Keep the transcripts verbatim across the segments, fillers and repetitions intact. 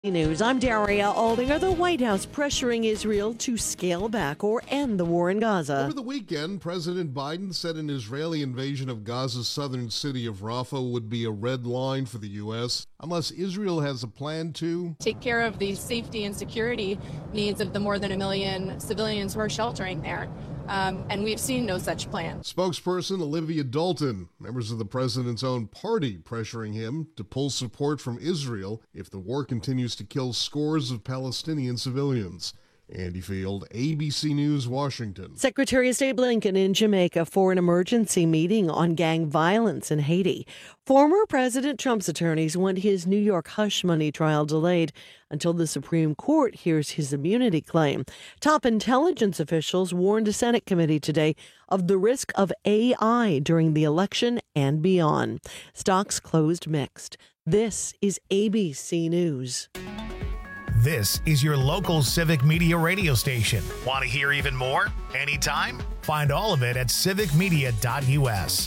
News. I'm Daria Aldinger. The White House pressuring Israel to scale back or end the war in Gaza. Over the weekend, President Biden said an Israeli invasion of Gaza's southern city of Rafah would be a red line for the U S unless Israel has a plan to take care of the safety and security needs of the more than a million civilians who are sheltering there. Um, and we've seen no such plan. Spokesperson Olivia Dalton, members of the president's own party pressuring him to pull support from Israel if the war continues to kill scores of Palestinian civilians. Andy Field, A B C News, Washington. Secretary of State Blinken in Jamaica for an emergency meeting on gang violence in Haiti. Former President Trump's attorneys want his New York hush money trial delayed until the Supreme Court hears his immunity claim. Top intelligence officials warned a Senate committee today of the risk of A I during the election and beyond. Stocks closed mixed. This is A B C News. This is your local Civic Media radio station. Want to hear even more? Anytime? Find all of it at civic media dot U S.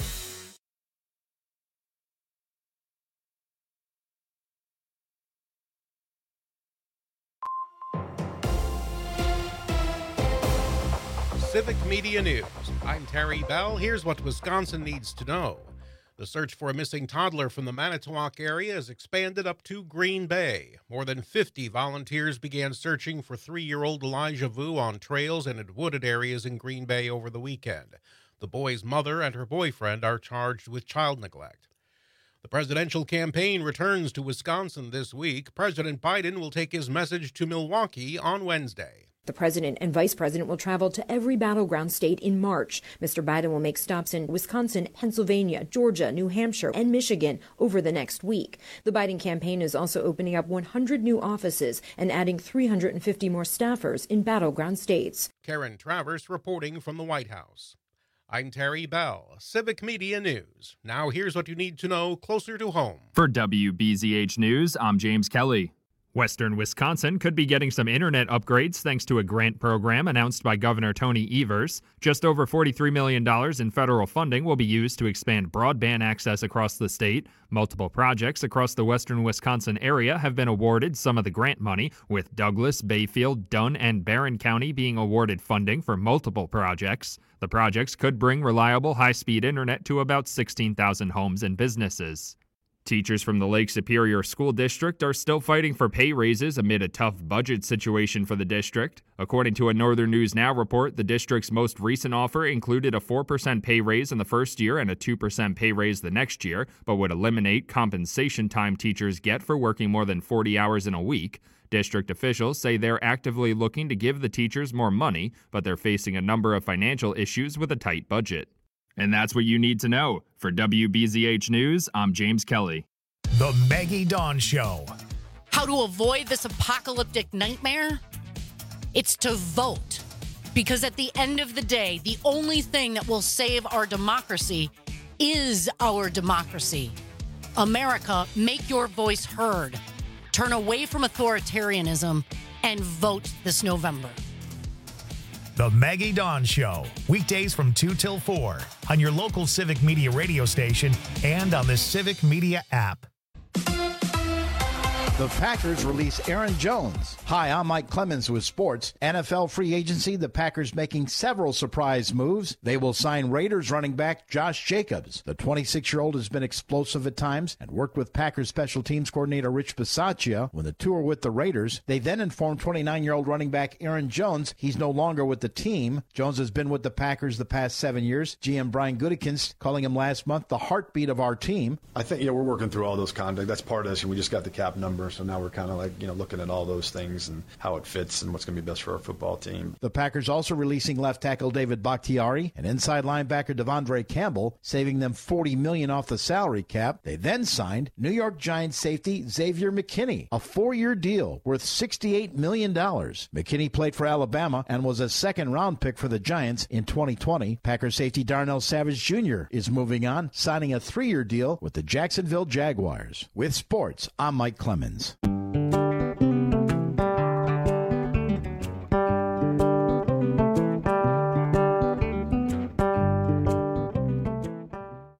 Civic Media News. I'm Terry Bell. Here's what Wisconsin needs to know. The search for a missing toddler from the Manitowoc area has expanded up to Green Bay. More than fifty volunteers began searching for three-year-old Elijah Vu on trails and in wooded areas in Green Bay over the weekend. The boy's mother and her boyfriend are charged with child neglect. The presidential campaign returns to Wisconsin this week. President Biden will take his message to Milwaukee on Wednesday. The president and vice president will travel to every battleground state in March. Mister Biden will make stops in Wisconsin, Pennsylvania, Georgia, New Hampshire, and Michigan over the next week. The Biden campaign is also opening up one hundred new offices and adding three hundred fifty more staffers in battleground states. Karen Travers reporting from the White House. I'm Terry Bell, Civic Media News. Now here's what you need to know closer to home. For W B Z H News, I'm James Kelly. Western Wisconsin could be getting some internet upgrades thanks to a grant program announced by Governor Tony Evers. Just over forty-three million dollars in federal funding will be used to expand broadband access across the state. Multiple projects across the western Wisconsin area have been awarded some of the grant money, with Douglas, Bayfield, Dunn, and Barron County being awarded funding for multiple projects. The projects could bring reliable high-speed internet to about sixteen thousand homes and businesses. Teachers from the Lake Superior School District are still fighting for pay raises amid a tough budget situation for the district. According to a Northern News Now report, the district's most recent offer included a four percent pay raise in the first year and a two percent pay raise the next year, but would eliminate compensation time teachers get for working more than forty hours in a week. District officials say they're actively looking to give the teachers more money, but they're facing a number of financial issues with a tight budget. And that's what you need to know. For W B Z H News, I'm James Kelly. The Maggie Dawn Show. How to avoid this apocalyptic nightmare? It's to vote. Because at the end of the day, the only thing that will save our democracy is our democracy. America, make your voice heard. Turn away from authoritarianism and vote this November. The Maggie Dawn Show, weekdays from two till four on your local Civic Media radio station and on the Civic Media app. The Packers release Aaron Jones. Hi, I'm Mike Clemens with sports. N F L free agency, the Packers making several surprise moves. They will sign Raiders running back Josh Jacobs. The twenty-six-year-old has been explosive at times and worked with Packers special teams coordinator Rich Bisaccia when the two were with the Raiders. They then informed twenty-nine-year-old running back Aaron Jones he's no longer with the team. Jones has been with the Packers the past seven years. G M Brian Gutekunst calling him last month the heartbeat of our team. I think, yeah, we're working through all those conduct. That's part of this, and we just got the cap number. So now we're kind of like, you know, looking at all those things and how it fits and what's going to be best for our football team. The Packers also releasing left tackle David Bakhtiari and inside linebacker Devondre Campbell, saving them forty million dollars off the salary cap. They then signed New York Giants safety Xavier McKinney, a four-year deal worth sixty-eight million dollars. McKinney played for Alabama and was a second-round pick for the Giants in twenty twenty. Packers safety Darnell Savage Junior is moving on, signing a three-year deal with the Jacksonville Jaguars. With sports, I'm Mike Clemens.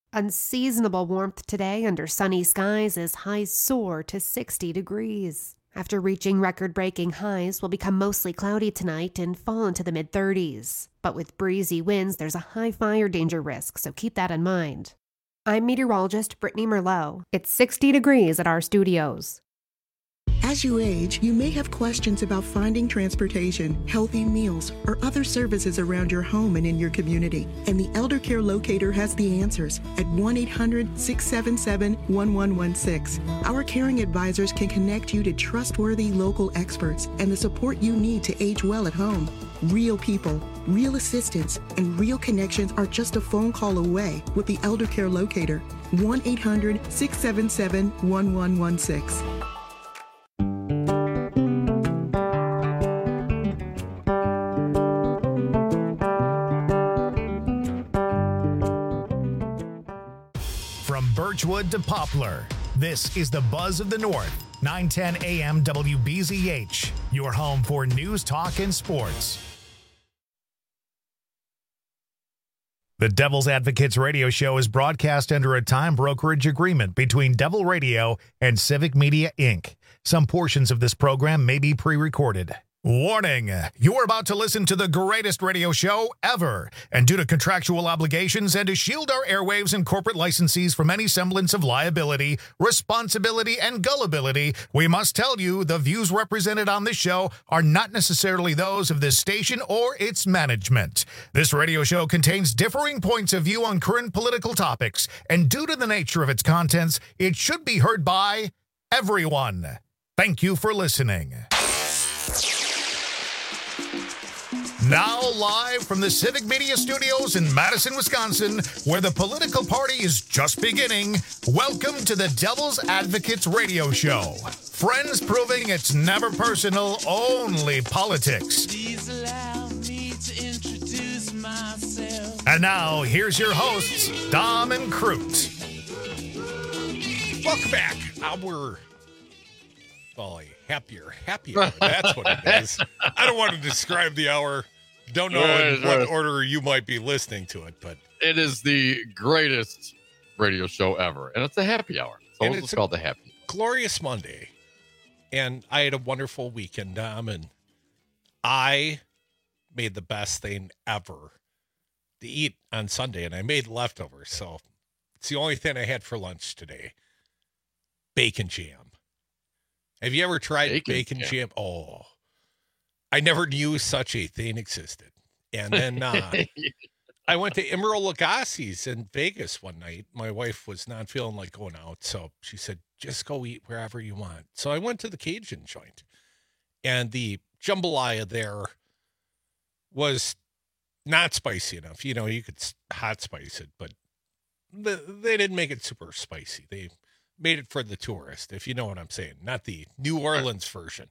Unseasonable warmth today under sunny skies as highs soar to sixty degrees. after reaching record-breaking highs, will become mostly cloudy tonight and fall into the mid-thirties. But with breezy winds, there's a high fire danger risk, so keep that in mind. I'm meteorologist Brittany Merlot. It's sixty degrees at our studios. As you age, you may have questions about finding transportation, healthy meals, or other services around your home and in your community. And the Elder Care Locator has the answers at one eight hundred, six seven seven, one one one six. Our caring advisors can connect you to trustworthy local experts and the support you need to age well at home. Real people, real assistance, and real connections are just a phone call away with the Elder Care Locator. one eight hundred, six seven seven, one one one six. From Birchwood to Poplar, this is the Buzz of the North, nine ten A M W B Z H, your home for news, talk, and sports. The Devil's Advocates radio show is broadcast under a time brokerage agreement between Devil Radio and Civic Media, Incorporated. Some portions of this program may be pre-recorded. Warning, you are about to listen to the greatest radio show ever, and due to contractual obligations and to shield our airwaves and corporate licensees from any semblance of liability, responsibility, and gullibility, we must tell you the views represented on this show are not necessarily those of this station or its management. This radio show contains differing points of view on current political topics, and due to the nature of its contents, it should be heard by everyone. Thank you for listening. Now live from the Civic Media Studios in Madison, Wisconsin, where the political party is just beginning, welcome to the Devil's Advocates radio show. Friends proving it's never personal, only politics. Please allow me to introduce myself. And now, here's your hosts, Dom and Crute. Welcome back. Our, well, a happier, happier. That's what it is. I don't want to describe the hour. Don't know right, in what right. order you might be listening to it, but it is the greatest radio show ever, and it's a happy hour. So and it's, it's called the happy. Glorious Monday, and I had a wonderful weekend, Dom, and I made the best thing ever to eat on Sunday, and I made leftovers, so it's the only thing I had for lunch today. Bacon jam. Have you ever tried bacon, bacon jam? jam? Oh. I never knew such a thing existed. And then uh, I went to Emeril Lagasse's in Vegas one night. My wife was not feeling like going out, so she said, just go eat wherever you want. So I went to the Cajun joint, and the jambalaya there was not spicy enough. You know, you could hot spice it, but the, they didn't make it super spicy. They made it for the tourist, if you know what I'm saying, not the New Orleans version.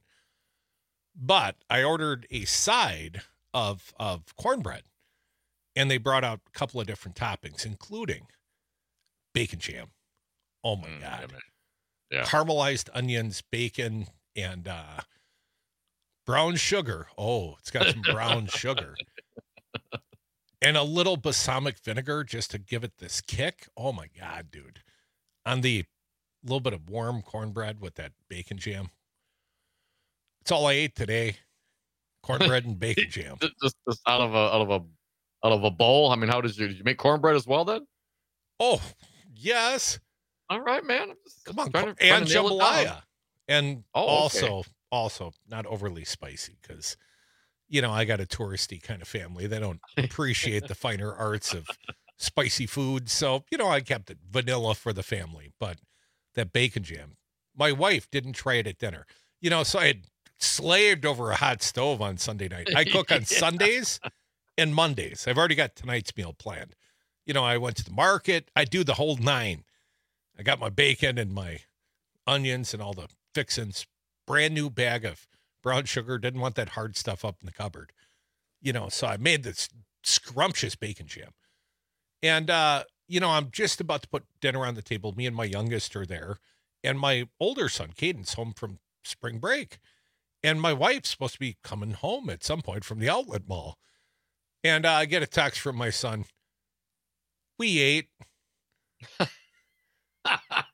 But I ordered a side of of cornbread, and they brought out a couple of different toppings, including bacon jam. Oh, my mm, God. Yeah. Caramelized onions, bacon, and uh, brown sugar. Oh, it's got some brown sugar. And a little balsamic vinegar just to give it this kick. Oh, my God, dude. On the little bit of warm cornbread with that bacon jam. It's all I ate today. Cornbread and bacon jam. Just, just out of a out of a out of a bowl. I mean, how did you did you make cornbread as well then? Oh, yes. All right, man. Just, Come on, trying to, and trying to jambalaya, and oh, also okay. also not overly spicy because you know I got a touristy kind of family. They don't appreciate the finer arts of spicy food, so you know I kept it vanilla for the family. But that bacon jam, my wife didn't try it at dinner. You know, so I had slaved over a hot stove on Sunday night. I cook on yeah. Sundays and Mondays. I've already got tonight's meal planned. You know, I went to the market. I do the whole nine. I got my bacon and my onions and all the fixins. Brand new bag of brown sugar. Didn't want that hard stuff up in the cupboard. You know, so I made this scrumptious bacon jam. And, uh, you know, I'm just about to put dinner on the table. Me and my youngest are there. And my older son, Caden's home from spring break. And my wife's supposed to be coming home at some point from the outlet mall. And uh, I get a text from my son. We ate.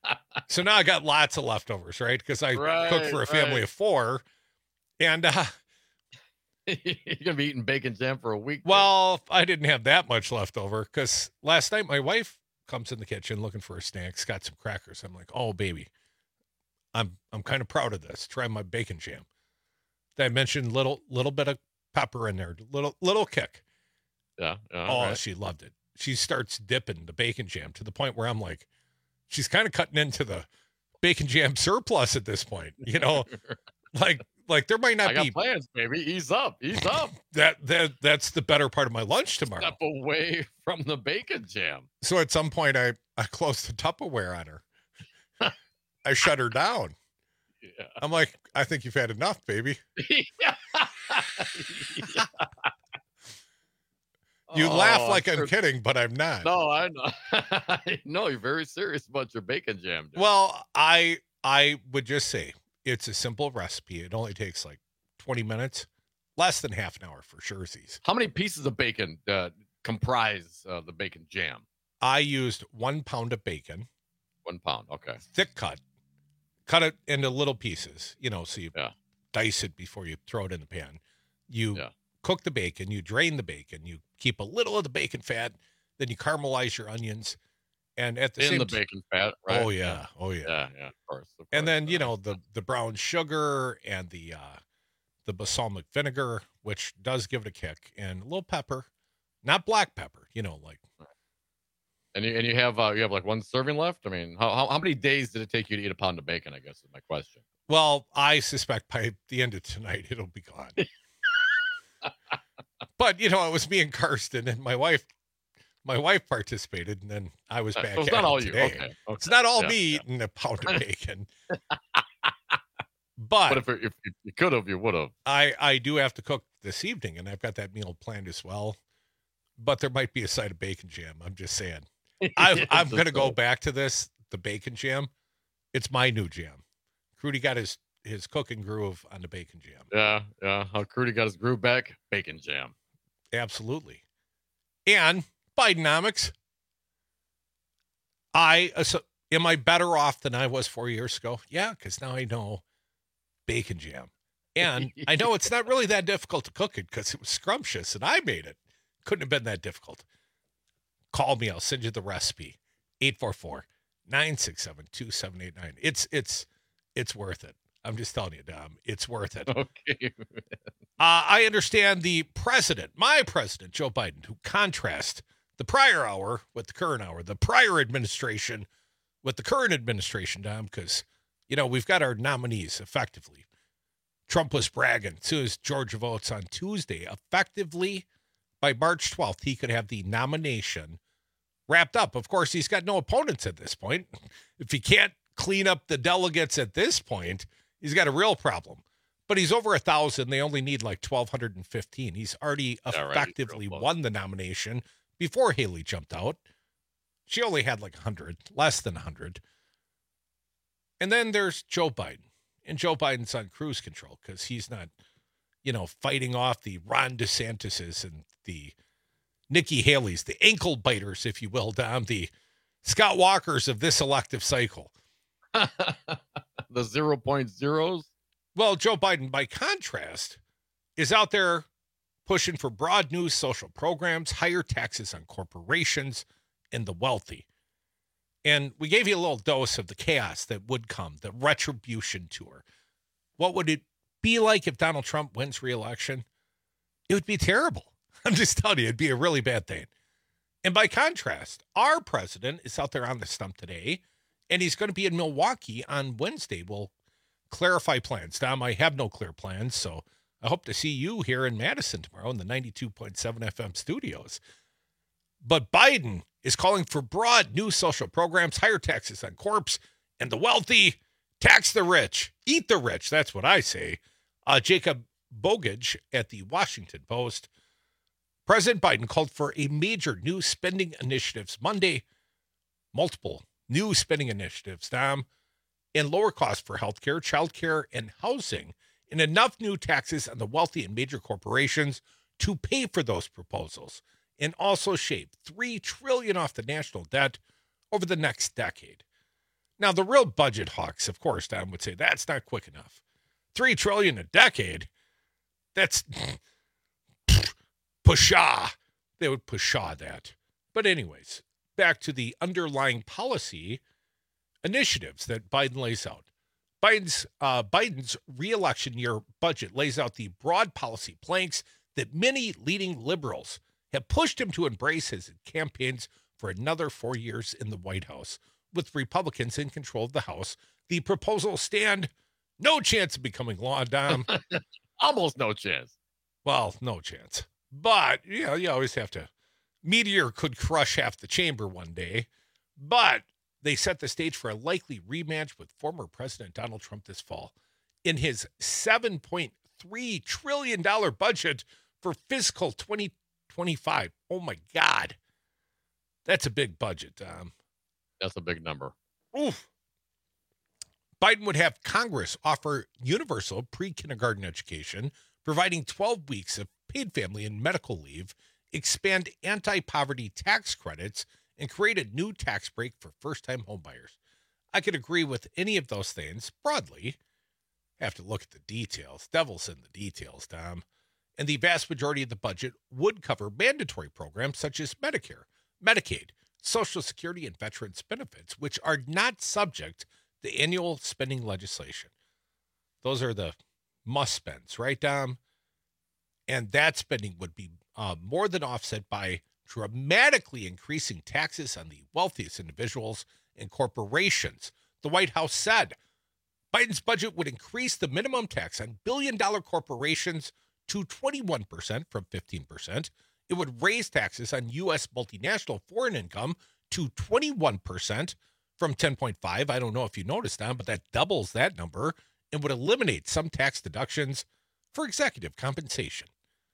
So now I got lots of leftovers, right? Because I Right, cook for a family right. of four. And, uh, You're gonna be eating bacon jam for a week. well, I didn't have that much left over because last night my wife comes in the kitchen looking for a snack. She's got some crackers. I'm like, oh, baby, I'm I'm kind of proud of this. Try my bacon jam. Then I mentioned little little bit of pepper in there, little little kick. Yeah. yeah Oh, right. she loved it. She starts dipping the bacon jam to the point where I'm like, she's kind of cutting into the bacon jam surplus at this point. You know, like like there might not I got be plans, baby. Ease up, ease up. that that that's the better part of my lunch tomorrow. Step away from the bacon jam. So at some point, I I closed the Tupperware on her. I shut her down. Yeah. I'm like, I think you've had enough, baby. yeah. You Oh, laugh like I'm I'm sure- kidding, but I'm not. No, I know. I know you're very serious about your bacon jam. Joe. Well, I I would just say it's a simple recipe. It only takes like twenty minutes, less than half an hour for surezies. How many pieces of bacon uh, comprise uh, the bacon jam? I used one pound of bacon, One pound. Okay. thick cut, cut it into little pieces, you know, so you Yeah. dice it before you throw it in the pan. You Yeah. cook the bacon, you drain the bacon, you keep a little of the bacon fat, then you caramelize your onions. And at the In same the t- bacon fat, right? Oh yeah, oh yeah. Yeah, yeah, of course. of And course. then, you know, the the brown sugar and the uh the balsamic vinegar, which does give it a kick, and a little pepper, not black pepper, you know, like And you and you have uh, you have like one serving left. I mean, how, how how many days did it take you to eat a pound of bacon? I guess is my question. well, I suspect by the end of tonight it'll be gone. But you know, it was me and Karsten and my wife. My wife participated, and then I was Uh, back. so it's at not it all you. today. Okay, okay. It's not all Yeah, me yeah. eating a pound of bacon. But But if it, if you- you could have, you would have. I I do have to cook this evening, and I've got that meal planned as well. But there might be a side of bacon jam. I'm just saying. I, I'm going to go back to this, the bacon jam. It's my new jam. Crudy got his, his cooking groove on the bacon jam. Yeah, yeah. How Crudy got his groove back? Bacon jam. Absolutely. And Bidenomics. I uh, so, am I better off than I was four years ago? Yeah, because now I know bacon jam. And I know it's not really that difficult to cook it because it was scrumptious and I made it. Couldn't have been that difficult. Call me. I'll send you the recipe. eight four four, nine six seven, two seven eight nine. It's it's it's worth it. I'm just telling you, Dom. It's worth it. Okay. Uh, I understand the president, my president, Joe Biden, who contrasts the prior hour with the current hour, the prior administration with the current administration, Dom, because, you know, we've got our nominees effectively. Trump was bragging as soon as Georgia votes on Tuesday. Effectively, by March twelfth, he could have the nomination wrapped up. Of course, he's got no opponents at this point. If he can't clean up the delegates at this point, he's got a real problem. But he's over a thousand. They only need like twelve fifteen. He's already Yeah, right. effectively Real close. won the nomination before Haley jumped out. She only had like one hundred, less than one hundred. And then there's Joe Biden. And Joe Biden's on cruise control because he's not, you know, fighting off the Ron DeSantis's and the Nikki Haley's, the ankle biters, if you will, Dom, the Scott Walkers of this elective cycle. The zero point zeros. Well, Joe Biden, by contrast, is out there pushing for broad news social programs, higher taxes on corporations and the wealthy. And we gave you a little dose of the chaos that would come, the retribution tour. What would it be like if Donald Trump wins re-election? It would be terrible. I'm just telling you, it'd be a really bad thing. And by contrast, our president is out there on the stump today, and he's going to be in Milwaukee on Wednesday. We'll clarify plans. Dom, I have no clear plans, so I hope to see you here in Madison tomorrow in the ninety-two point seven F M studios. But Biden is calling for broad new social programs, higher taxes on corps and the wealthy, tax the rich, eat the rich. That's what I say. Uh, Jacob Bogage at the Washington Post. President Biden called for a major new spending initiatives Monday, multiple new spending initiatives, Dom, and lower costs for healthcare, childcare, and housing, and enough new taxes on the wealthy and major corporations to pay for those proposals, and also shave three trillion dollars off the national debt over the next decade. Now, the real budget hawks, of course, Don would say that's not quick enough. Three trillion a decade. That's pshaw. They would pshaw that. But anyways, back to the underlying policy initiatives that Biden lays out. Biden's uh, Biden's re-election year budget lays out the broad policy planks that many leading liberals have pushed him to embrace as it campaigns for another four years in the White House. With Republicans in control of the House, the proposals stand no chance of becoming law, Dom. Almost no chance. Well, no chance. But, you know, you always have to. Meteor could crush half the chamber one day. But they set the stage for a likely rematch with former President Donald Trump this fall in his seven point three trillion dollars budget for fiscal twenty twenty-five. Oh, my God. That's a big budget, Dom. That's a big number. Oof. Biden would have Congress offer universal pre-kindergarten education, providing twelve weeks of paid family and medical leave, expand anti-poverty tax credits, and create a new tax break for first-time homebuyers. I could agree with any of those things broadly. Have to look at the details. Devil's in the details, Tom. And the vast majority of the budget would cover mandatory programs such as Medicare, Medicaid, Social Security, and veterans benefits, which are not subject to annual spending legislation. Those are the must spends, right, Dom? And that spending would be uh, more than offset by dramatically increasing taxes on the wealthiest individuals and corporations. The White House said Biden's budget would increase the minimum tax on billion-dollar corporations to twenty-one percent from fifteen percent. It would raise taxes on U S multinational foreign income to twenty-one percent from ten point five. I don't know if you noticed that, but that doubles that number and would eliminate some tax deductions for executive compensation.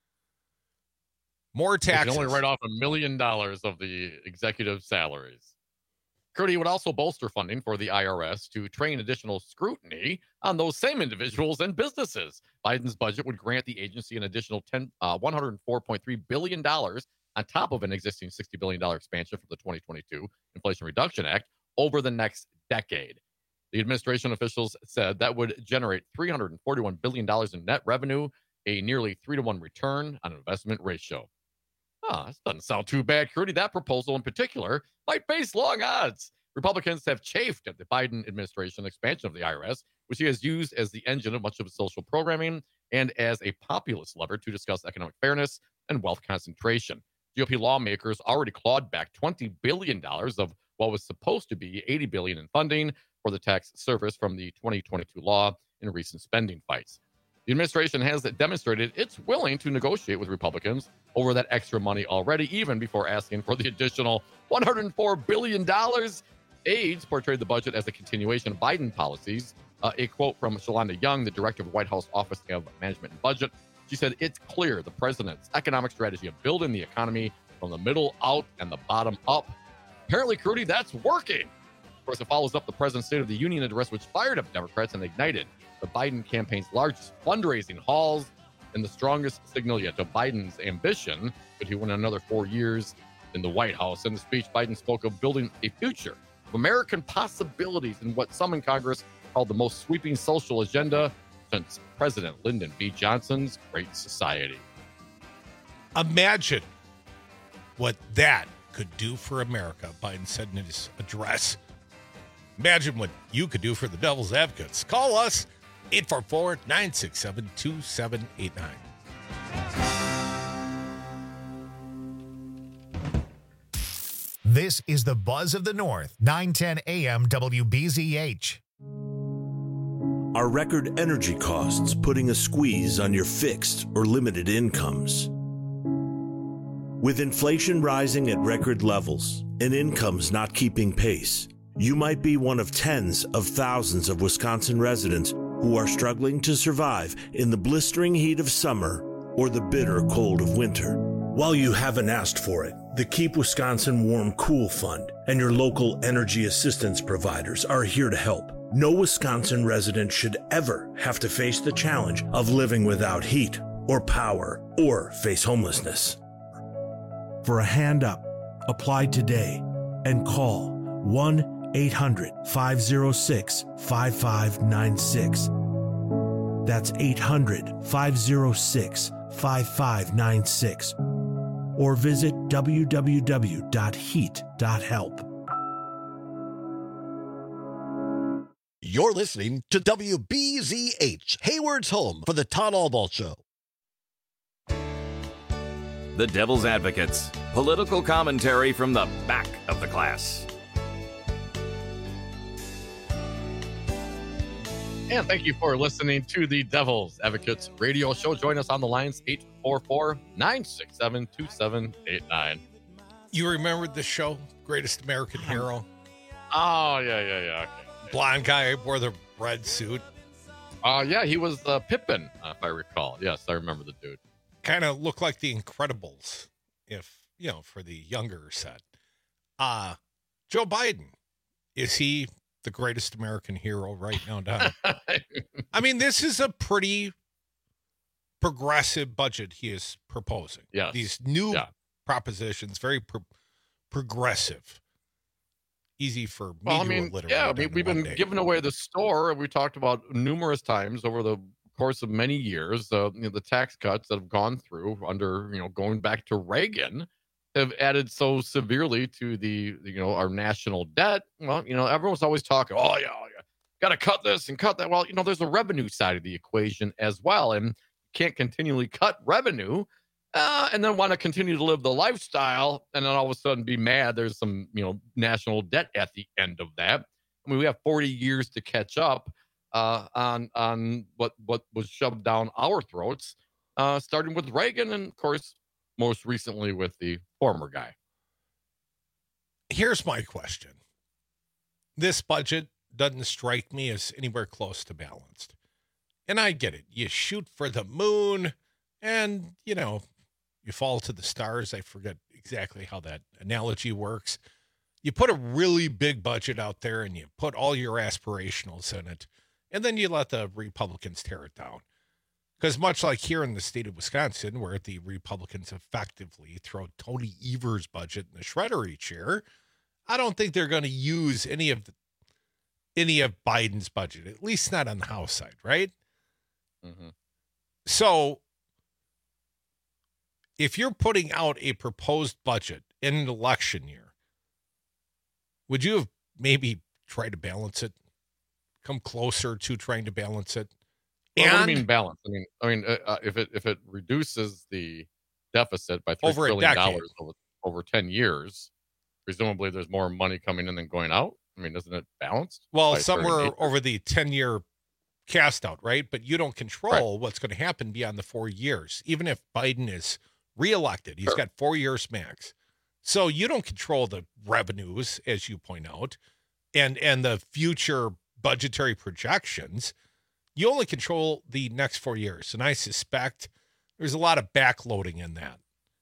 More taxes. You can only write off a million dollars of the executive salaries. Curdy would also bolster funding for the I R S to train additional scrutiny on those same individuals and businesses. Biden's budget would grant the agency an additional ten, uh, one hundred four point three billion dollars on top of an existing sixty billion dollars expansion from the twenty twenty-two Inflation Reduction Act over the next decade. The administration officials said that would generate three hundred forty-one billion dollars in net revenue, a nearly three to one return on investment ratio. Ah, this doesn't sound too bad, Curdy. That proposal in particular might face long odds. Republicans have chafed at the Biden administration expansion of the I R S, which he has used as the engine of much of his social programming and as a populist lever to discuss economic fairness and wealth concentration. G O P lawmakers already clawed back twenty billion dollars of what was supposed to be eighty billion dollars in funding for the tax service from the twenty twenty-two law in recent spending fights. The administration has demonstrated it's willing to negotiate with Republicans over that extra money already, even before asking for the additional one hundred four billion dollars. Aides portrayed the budget as a continuation of Biden policies. Uh, a quote from Shalanda Young, the director of the White House Office of Management and Budget. She said, "It's clear the president's economic strategy of building the economy from the middle out and the bottom up." Apparently, Crudy, that's working. Of course, it follows up the president's State of the Union address, which fired up Democrats and ignited the Biden campaign's largest fundraising hauls and the strongest signal yet to Biden's ambition that he win another four years in the White House. In the speech, Biden spoke of building a future of American possibilities in what some in Congress called the most sweeping social agenda since President Lyndon B. Johnson's Great Society. Imagine what that could do for America, Biden said in his address. Imagine what you could do for the devil's advocates. Call us, eight four four, nine six seven, two seven eight nine. This is the Buzz of the North, nine ten A M W B Z H. Are record energy costs putting a squeeze on your fixed or limited incomes? With inflation rising at record levels and incomes not keeping pace, you might be one of tens of thousands of Wisconsin residents who are struggling to survive in the blistering heat of summer or the bitter cold of winter. While you haven't asked for it, the Keep Wisconsin Warm Cool Fund and your local energy assistance providers are here to help. No Wisconsin resident should ever have to face the challenge of living without heat or power or face homelessness. For a hand up, apply today and call one eight hundred, five oh six, five five nine six. That's eight hundred, five oh six, five five nine six. Or visit w w w dot heat dot help. You're listening to W B Z H, Hayward's home for the Todd Albaugh Show. The Devil's Advocates, political commentary from the back of the class. And thank you for listening to the Devil's Advocates radio show. Join us on the lines, eight four four, nine six seven, two seven eight nine. You remembered the show, Greatest American Hero? Oh, yeah, yeah, yeah. Okay. Blonde guy wore the red suit. Uh, yeah, he was uh, Pippin, uh, if I recall. Yes, I remember the dude. Kind of looked like the Incredibles, if, you know, for the younger set. Uh, Joe Biden, is he the greatest American hero right now, Don? I mean, this is a pretty progressive budget he is proposing. Yes. These new yeah. propositions, very pro- progressive. Easy for me well, to I mean, alliterate. yeah, I mean, we've been day. giving away the store. We talked about numerous times over the course of many years. Uh, you know, the tax cuts that have gone through under, you know, going back to Reagan have added so severely to the, you know, our national debt. Well, you know, everyone's always talking, oh, yeah, yeah, got to cut this and cut that. Well, you know, there's a revenue side of the equation as well. And you can't continually cut revenue uh, and then want to continue to live the lifestyle and then all of a sudden be mad there's some, you know, national debt at the end of that. I mean, we have forty years to catch up uh, on on what, what was shoved down our throats, uh, starting with Reagan and, of course, most recently with the former guy. Here's my question. This budget doesn't strike me as anywhere close to balanced. And I get it. You shoot for the moon and, you know, you fall to the stars. I forget exactly how that analogy works. You put a really big budget out there and you put all your aspirationals in it, and then you let the Republicans tear it down. Because much like here in the state of Wisconsin, where the Republicans effectively throw Tony Evers' budget in the shredder each year, I don't think they're going to use any of the, any of Biden's budget, at least not on the House side, right? Mm-hmm. So if you're putting out a proposed budget in an election year, would you have maybe tried to balance it, come closer to trying to balance it? Well, and what do you mean balance? I mean, I mean, uh, if it if it reduces the deficit by three Over a trillion decade. dollars over over ten years, presumably there's more money coming in than going out. I mean, isn't it balanced? Well, by somewhere thirty-eight? over the ten-year cast out, right? But you don't control Right. what's going to happen beyond the four years. Even if Biden is reelected, he's Sure. got four years max. So you don't control the revenues, as you point out, and and the future budgetary projections. You only control the next four years. And I suspect there's a lot of backloading in that.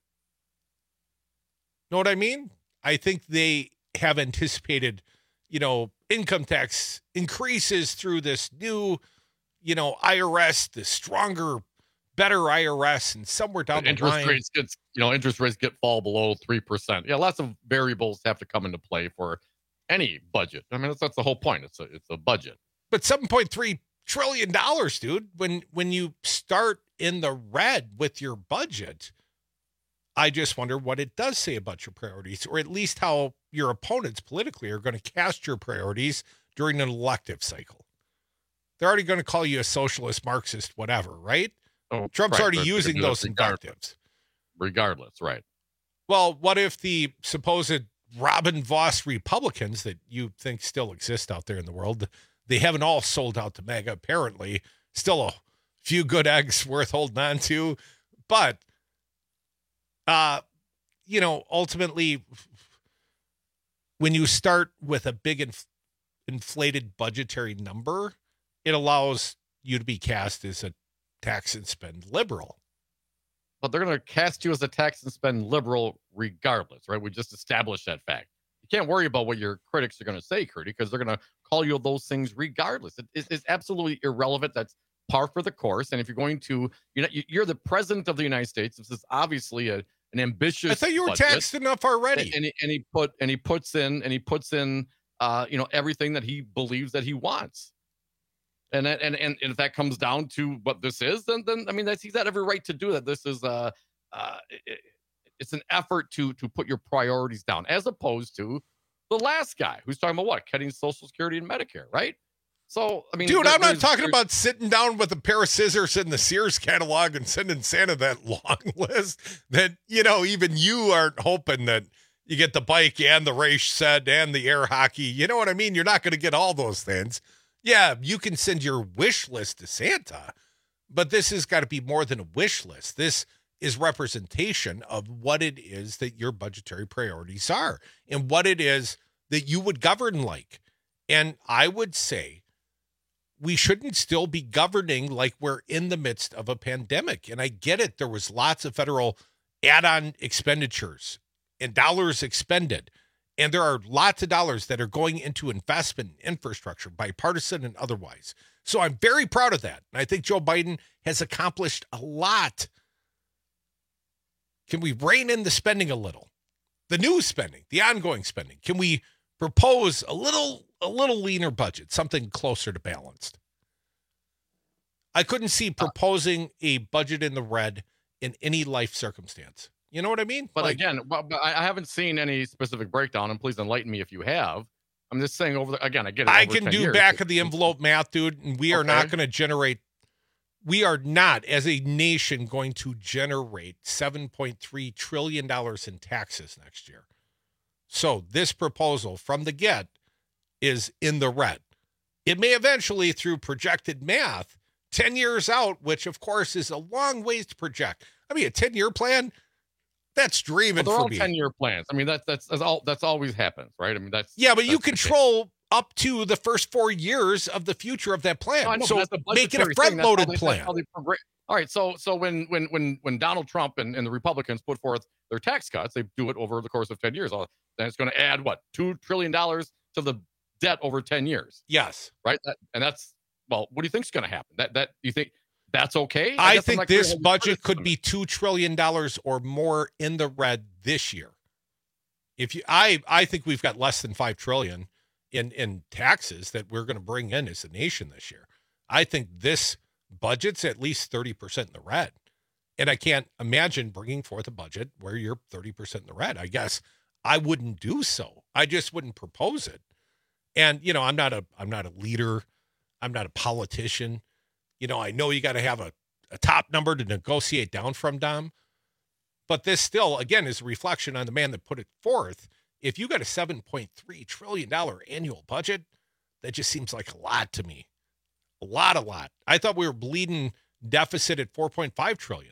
Know what I mean? I think they have anticipated, you know, income tax increases through this new, you know, I R S, the stronger, better I R S, and somewhere down But the interest line. rates get you know interest rates get fall below three percent. Yeah, lots of variables have to come into play for any budget. I mean, that's that's the whole point. It's a it's a budget. But seven point three trillion dollars, dude, when when you start in the red with your budget, I just wonder what it does say about your priorities, or at least how your opponents politically are going to cast your priorities during an elective cycle. They're already going to call you a socialist, Marxist, whatever, right? Oh, Trump's right, already they're- they're using gonna do those that regardless. invectives. Regardless, right? Well, what if the supposed Robin Voss Republicans that you think still exist out there in the world, they haven't all sold out to MAGA, apparently. Still a few good eggs worth holding on to. But, uh, you know, ultimately, when you start with a big inf- inflated budgetary number, it allows you to be cast as a tax and spend liberal. But they're going to cast you as a tax and spend liberal regardless, right? We just established that fact. You can't worry about what your critics are going to say, Curdy, because they're going to call you those things regardless. It, it, it's absolutely irrelevant. That's par for the course. And if you're going to, you know, you're the president of the United States. This is obviously a, an ambitious. I thought you were budget. taxed enough already. And, and, he, and he put and he puts in and he puts in uh, you know, everything that he believes that he wants. And, that, and and and if that comes down to what this is, then then I mean, that's, he's got every right to do that. This is uh, uh it, it's an effort to to put your priorities down, as opposed to the last guy who's talking about what, cutting Social Security and Medicare, right? So I mean, dude, there, I'm not talking about sitting down with a pair of scissors in the Sears catalog and sending Santa that long list that, you know, even you aren't hoping that you get the bike and the race set and the air hockey. You know what I mean? You're not going to get all those things. Yeah, you can send your wish list to Santa, but this has got to be more than a wish list. This is representation of what it is that your budgetary priorities are and what it is that you would govern like. And I would say we shouldn't still be governing like we're in the midst of a pandemic. And I get it. There was lots of federal add-on expenditures and dollars expended. And there are lots of dollars that are going into investment in infrastructure, bipartisan and otherwise. So I'm very proud of that. And I think Joe Biden has accomplished a lot. Can we rein in the spending a little? The new spending, the ongoing spending. Can we propose a little, a little leaner budget, something closer to balanced? I couldn't see proposing a budget in the red in any life circumstance. You know what I mean? But like, again, but I haven't seen any specific breakdown, and please enlighten me if you have. I'm just saying over the, again, I get it. I can do years. back of the envelope math, dude, and we are Okay. not going to generate, we are not, as a nation, going to generate seven point three trillion dollars in taxes next year. So this proposal from the get is in the red. It may eventually, through projected math, ten years out, which of course is a long ways to project. I mean, a ten-year plan, that's dreaming Well, they're for all me. ten-year plans. I mean, that's that's that's all. That's always happens, right? I mean, that's Yeah, but you that's the case. control up to the first four years of the future of that plan. No, I know, so but that's a make it a budgetary thing. That's how front-loaded they- that's plan. how they progress. All right, so so when when when when Donald Trump and, and the Republicans put forth their tax cuts, they do it over the course of ten years. Oh, then it's going to add what, two trillion dollars to the debt over ten years. Yes, right. That, and that's well, what do you think's going to happen? That that you think that's okay? I, guess I'm think not clear this how you budget criticism could be two trillion dollars or more in the red this year. If you, I, I think we've got less than five trillion in in taxes that we're going to bring in as a nation this year. I think this budget's at least thirty percent in the red, and I can't imagine bringing forth a budget where you're thirty percent in the red. I guess I wouldn't do so. I just wouldn't propose it. And you know, I'm not a, I'm not a leader. I'm not a politician. You know, I know you got to have a, a top number to negotiate down from, Dom. But this still, again, is a reflection on the man that put it forth. If you got a seven point three trillion dollars annual budget, that just seems like a lot to me. A lot, a lot. I thought we were bleeding deficit at four point five trillion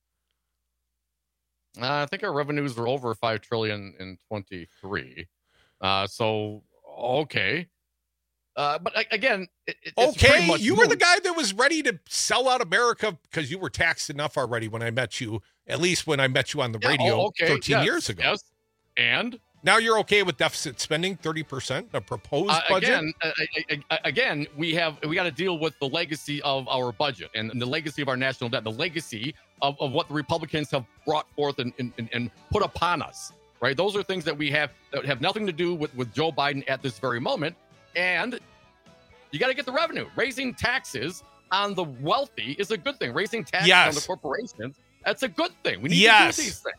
dollars. Uh, I think our revenues were over five trillion dollars in twenty-three. Uh, so, okay. Uh, but a- again, it, it's pretty Okay, much you were the moot. guy that was ready to sell out America because you were taxed enough already when I met you, at least when I met you on the Yeah, radio oh, okay, thirteen yes, years ago. Yes. And now you're okay with deficit spending thirty percent, a proposed Uh, budget? again, uh, uh, uh, again, we have we got to deal with the legacy of our budget and the legacy of our national debt, the legacy of, of what the Republicans have brought forth and, and, and put upon us. Right, those are things that we have that have nothing to do with, with Joe Biden at this very moment. And you got to get the revenue. Raising taxes on the wealthy is a good thing. Raising taxes Yes. on the corporations, that's a good thing. We need Yes. to do these things.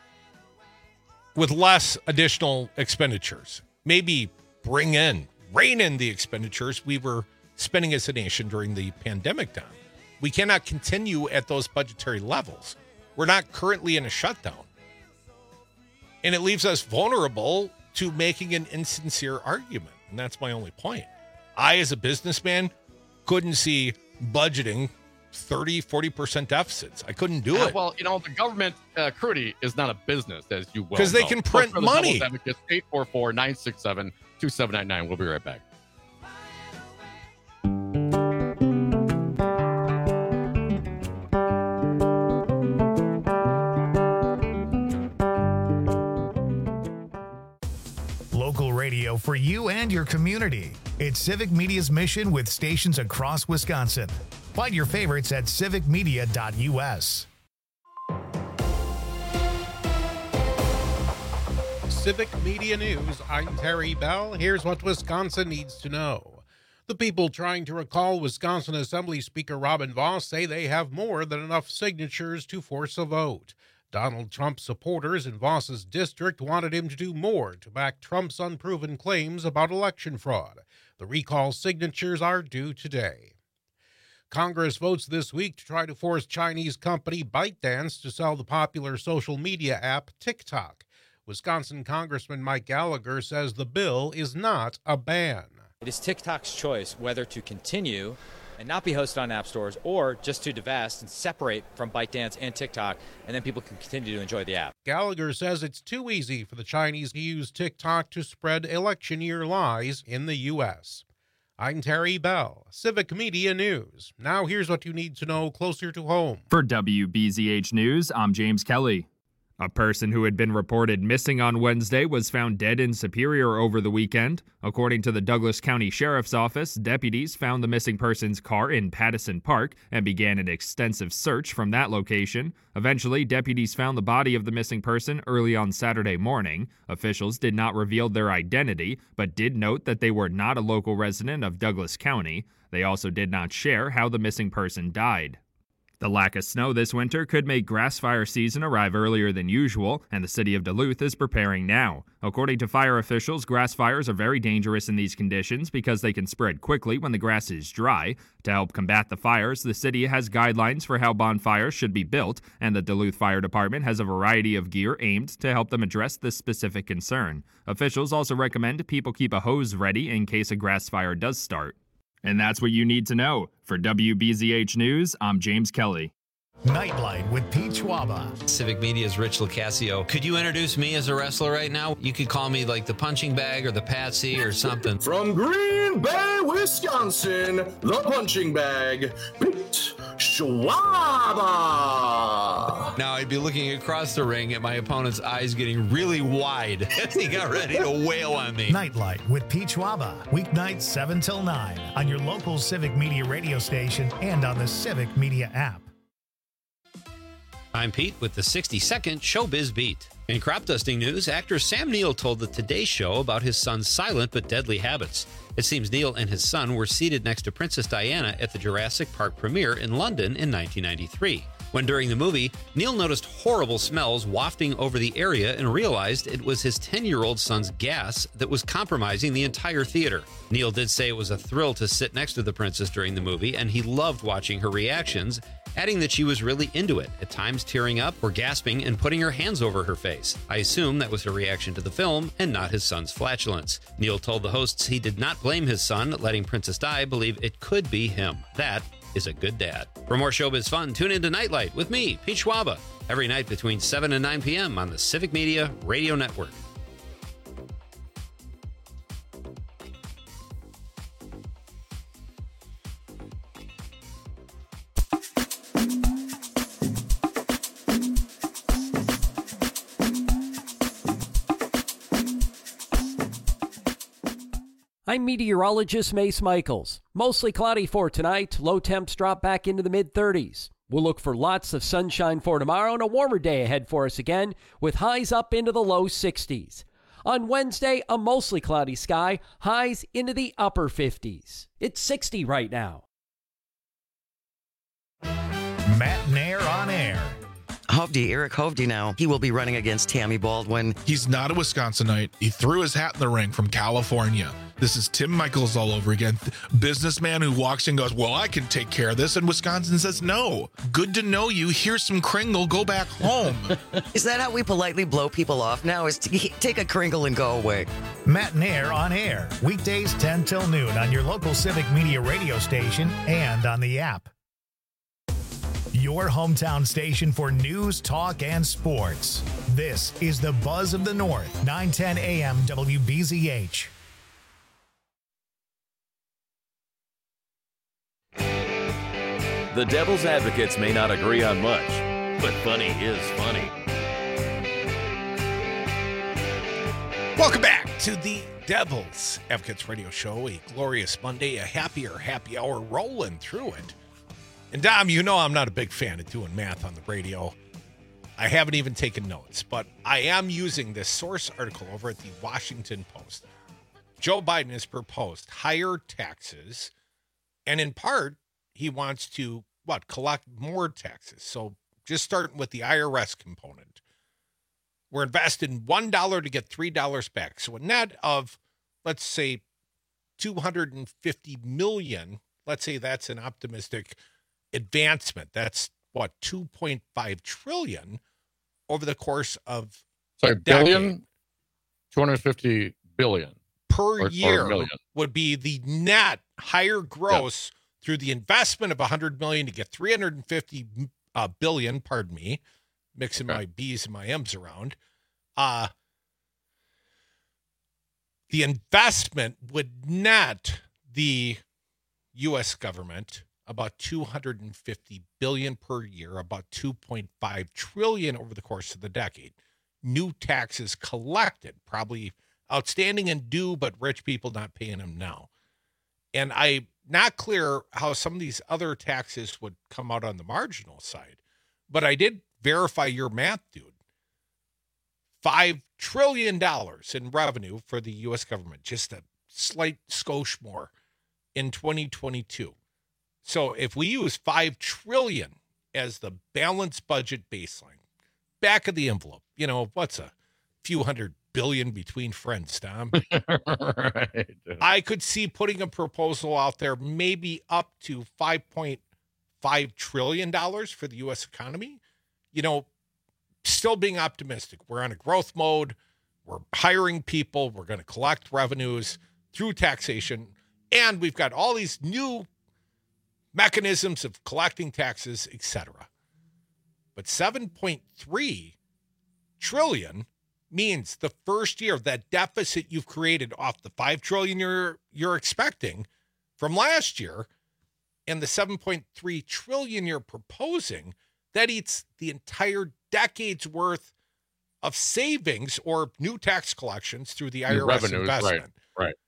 With less additional expenditures. Maybe bring in, rein in the expenditures we were spending as a nation during the pandemic time. We cannot continue at those budgetary levels. We're not currently in a shutdown. And it leaves us vulnerable to making an insincere argument. And that's my only point. I, as a businessman, couldn't see budgeting thirty, forty percent deficits. I couldn't do Uh, it. Well, you know, the government, uh, Crudy, is not a business, as you well 'Cause they know. can Look print for the money. Devil's Advocates, eight four four, nine six seven, two seven nine nine. We'll be right back. Local radio for you and your community. It's Civic Media's mission with stations across Wisconsin. Find your favorites at civic media dot u s. Civic Media News. I'm Terry Bell. Here's what Wisconsin needs to know. The people trying to recall Wisconsin Assembly Speaker Robin Vos say they have more than enough signatures to force a vote. Donald Trump supporters in Vos's district wanted him to do more to back Trump's unproven claims about election fraud. The recall signatures are due today. Congress votes this week to try to force Chinese company ByteDance to sell the popular social media app TikTok. Wisconsin Congressman Mike Gallagher says the bill is not a ban. It is TikTok's choice whether to continue and not be hosted on app stores or just to divest and separate from ByteDance and TikTok, and then people can continue to enjoy the app. Gallagher says it's too easy for the Chinese to use TikTok to spread election year lies in the U S I'm Terry Bell, Civic Media News. Now here's what you need to know closer to home. For W B Z H News, I'm James Kelly. A person who had been reported missing on Wednesday was found dead in Superior over the weekend. According to the Douglas County Sheriff's Office, deputies found the missing person's car in Pattison Park and began an extensive search from that location. Eventually, deputies found the body of the missing person early on Saturday morning. Officials did not reveal their identity, but did note that they were not a local resident of Douglas County. They also did not share how the missing person died. The lack of snow this winter could make grass fire season arrive earlier than usual, and the city of Duluth is preparing now. According to fire officials, grass fires are very dangerous in these conditions because they can spread quickly when the grass is dry. To help combat the fires, the city has guidelines for how bonfires should be built, and the Duluth Fire Department has a variety of gear aimed to help them address this specific concern. Officials also recommend people keep a hose ready in case a grass fire does start. And that's what you need to know. For W B Z H News, I'm James Kelly. Nightlight with Pete Schwaba. Civic Media's Rich Locascio. Could you introduce me as a wrestler right now? You could call me like the punching bag or the patsy or something. From Green Bay, Wisconsin, the punching bag, Pete Schwaba. Now I'd be looking across the ring at my opponent's eyes getting really wide as he got ready to wail on me. Nightlight with Pete Schwaba. Weeknights seven till nine on your local Civic Media radio station and on the Civic Media app. I'm Pete with the sixty second Showbiz Beat. In crop dusting news, actor Sam Neill told the Today Show about his son's silent but deadly habits. It seems Neill and his son were seated next to Princess Diana at the Jurassic Park premiere in London in nineteen ninety-three. When during the movie, Neill noticed horrible smells wafting over the area and realized it was his ten-year-old son's gas that was compromising the entire theater. Neill did say it was a thrill to sit next to the princess during the movie, and he loved watching her reactions, adding that she was really into it, at times tearing up or gasping and putting her hands over her face. I assume that was her reaction to the film and not his son's flatulence. Neill told the hosts he did not blame his son, letting Princess Di believe it could be him. That is a good dad. For more showbiz fun, tune into Nightlight with me, Pete Schwaba, every night between seven and nine p.m. on the Civic Media Radio Network. I'm meteorologist Mace Michaels. Mostly cloudy for tonight. Low temps drop back into the mid thirties. We'll look for lots of sunshine for tomorrow and a warmer day ahead for us again, with highs up into the low sixties. On Wednesday, a mostly cloudy sky, highs into the upper fifties. It's sixty right now. Matt Nair on air. Hovde, Eric Hovde now, he will be running against Tammy Baldwin. He's not a Wisconsinite. He threw his hat in the ring from California. This is Tim Michaels all over again. Businessman who walks in and goes, well, I can take care of this. And Wisconsin says, no. Good to know you. Here's some Kringle. Go back home. Is that how we politely blow people off now? Is to take a Kringle and go away? Matt Nair on air. Weekdays ten till noon on your local Civic Media radio station and on the app. Your hometown station for news, talk, and sports. This is the Buzz of the North, nine ten a.m. W B Z H. The Devil's Advocates may not agree on much, but funny is funny. Welcome back to the Devil's Advocates radio show. A glorious Monday, a happier happy hour rolling through it. And Dom, you know I'm not a big fan of doing math on the radio. I haven't even taken notes, but I am using this source article over at the Washington Post. Joe Biden has proposed higher taxes, and in part, he wants to, what, collect more taxes. So just starting with the I R S component. We're investing one dollar to get three dollars back. So a net of, let's say, two hundred fifty million dollars. Let's say that's an optimistic advancement. That's, what, two point five trillion dollars over the course of Sorry, a decade. billion? two hundred fifty billion Per or, year or would be the net higher gross yeah. through the investment of one hundred million dollars to get three hundred fifty uh, billion, pardon me, mixing okay. my B's and my M's around. Uh, the investment would net the U S government about two hundred fifty billion dollars per year, about two point five trillion dollars over the course of the decade. New taxes collected, probably outstanding and due, but rich people not paying them now. And I'm not clear how some of these other taxes would come out on the marginal side, but I did verify your math, dude. Five trillion dollars in revenue for the U S government, just a slight skosh more in twenty twenty-two. So if we use five trillion dollars as the balanced budget baseline, back of the envelope, you know, what's a few hundred billion between friends, Tom? Right. I could see putting a proposal out there maybe up to five point five trillion dollars for the U S economy. You know, still being optimistic. We're on a growth mode. We're hiring people. We're going to collect revenues through taxation. And we've got all these new mechanisms of collecting taxes, et cetera. But seven point three trillion dollars means the first year that deficit you've created off the five trillion dollars you're, you're expecting from last year and the seven point three trillion dollars you're proposing, that eats the entire decade's worth of savings or new tax collections through the I R S revenues, investment. Right, right.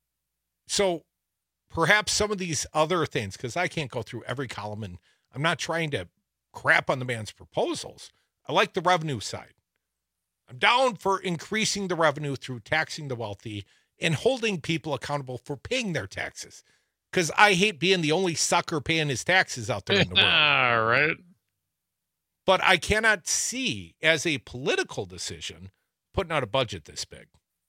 So perhaps some of these other things, because I can't go through every column, and I'm not trying to crap on the man's proposals. I like the revenue side. I'm down for increasing the revenue through taxing the wealthy and holding people accountable for paying their taxes, because I hate being the only sucker paying his taxes out there in the world. All right. But I cannot see, as a political decision, putting out a budget this big.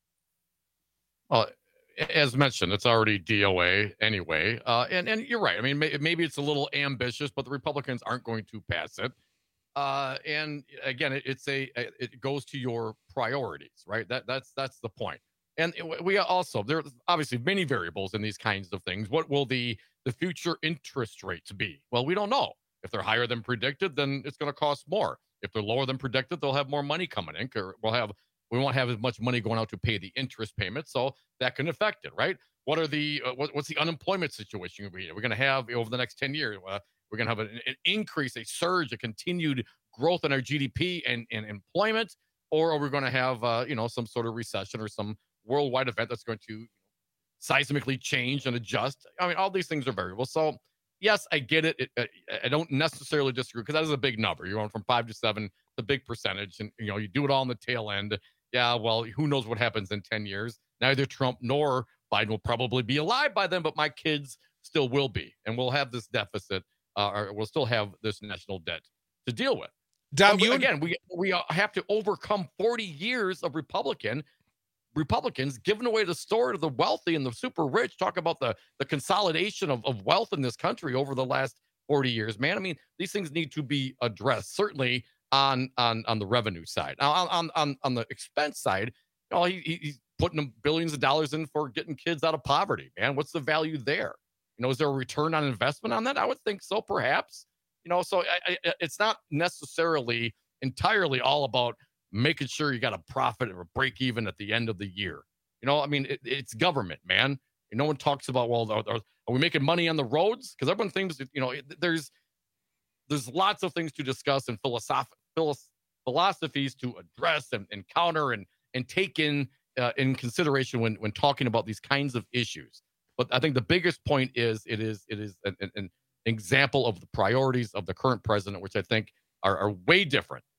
Well, as mentioned, it's already D O A anyway. Uh, and, and you're right. I mean, may, maybe it's a little ambitious, but the Republicans aren't going to pass it. Uh, and again, it, it's a it goes to your priorities, right? That that's that's the point. And we also, there's obviously many variables in these kinds of things. What will the the future interest rates be? Well, we don't know. If they're higher than predicted, then it's going to cost more. If they're lower than predicted, they'll have more money coming in. Or we'll have we won't have as much money going out to pay the interest payment, so that can affect it, right? What are the uh, what, what's the unemployment situation we're going to have over the next ten years? Uh, we're going to have an, an increase, a surge, a continued growth in our G D P and, and employment, or are we going to have uh, you know some sort of recession or some worldwide event that's going to seismically change and adjust? I mean, all these things are variable. So yes, I get it. it, it I don't necessarily disagree, because that is a big number. You're going from five to seven, it's a big percentage, and you know you do it all on the tail end. Yeah, well, who knows what happens in ten years? Neither Trump nor Biden will probably be alive by then, but my kids still will be, and we'll have this deficit, uh, or we'll still have this national debt to deal with. Dom, so, you again, we we have to overcome forty years of Republican. Republicans giving away the store to the wealthy and the super rich. Talk about the, the consolidation of, of wealth in this country over the last forty years, man. I mean, these things need to be addressed, certainly on on, on the revenue side. Now, on, on, on the expense side, you know, he, he's putting billions of dollars in for getting kids out of poverty, man. What's the value there? You know, is there a return on investment on that? I would think so, perhaps. You know, so I, I, it's not necessarily entirely all about making sure you got a profit or a break even at the end of the year. You know, I mean, it, it's government, man. And no one talks about, well, are, are we making money on the roads? Because everyone thinks, you know, there's there's lots of things to discuss and philosoph- philosophies to address and, and counter and and take in uh, in consideration when when talking about these kinds of issues. But I think the biggest point is it is it is an, an example of the priorities of the current president, which I think are, are way different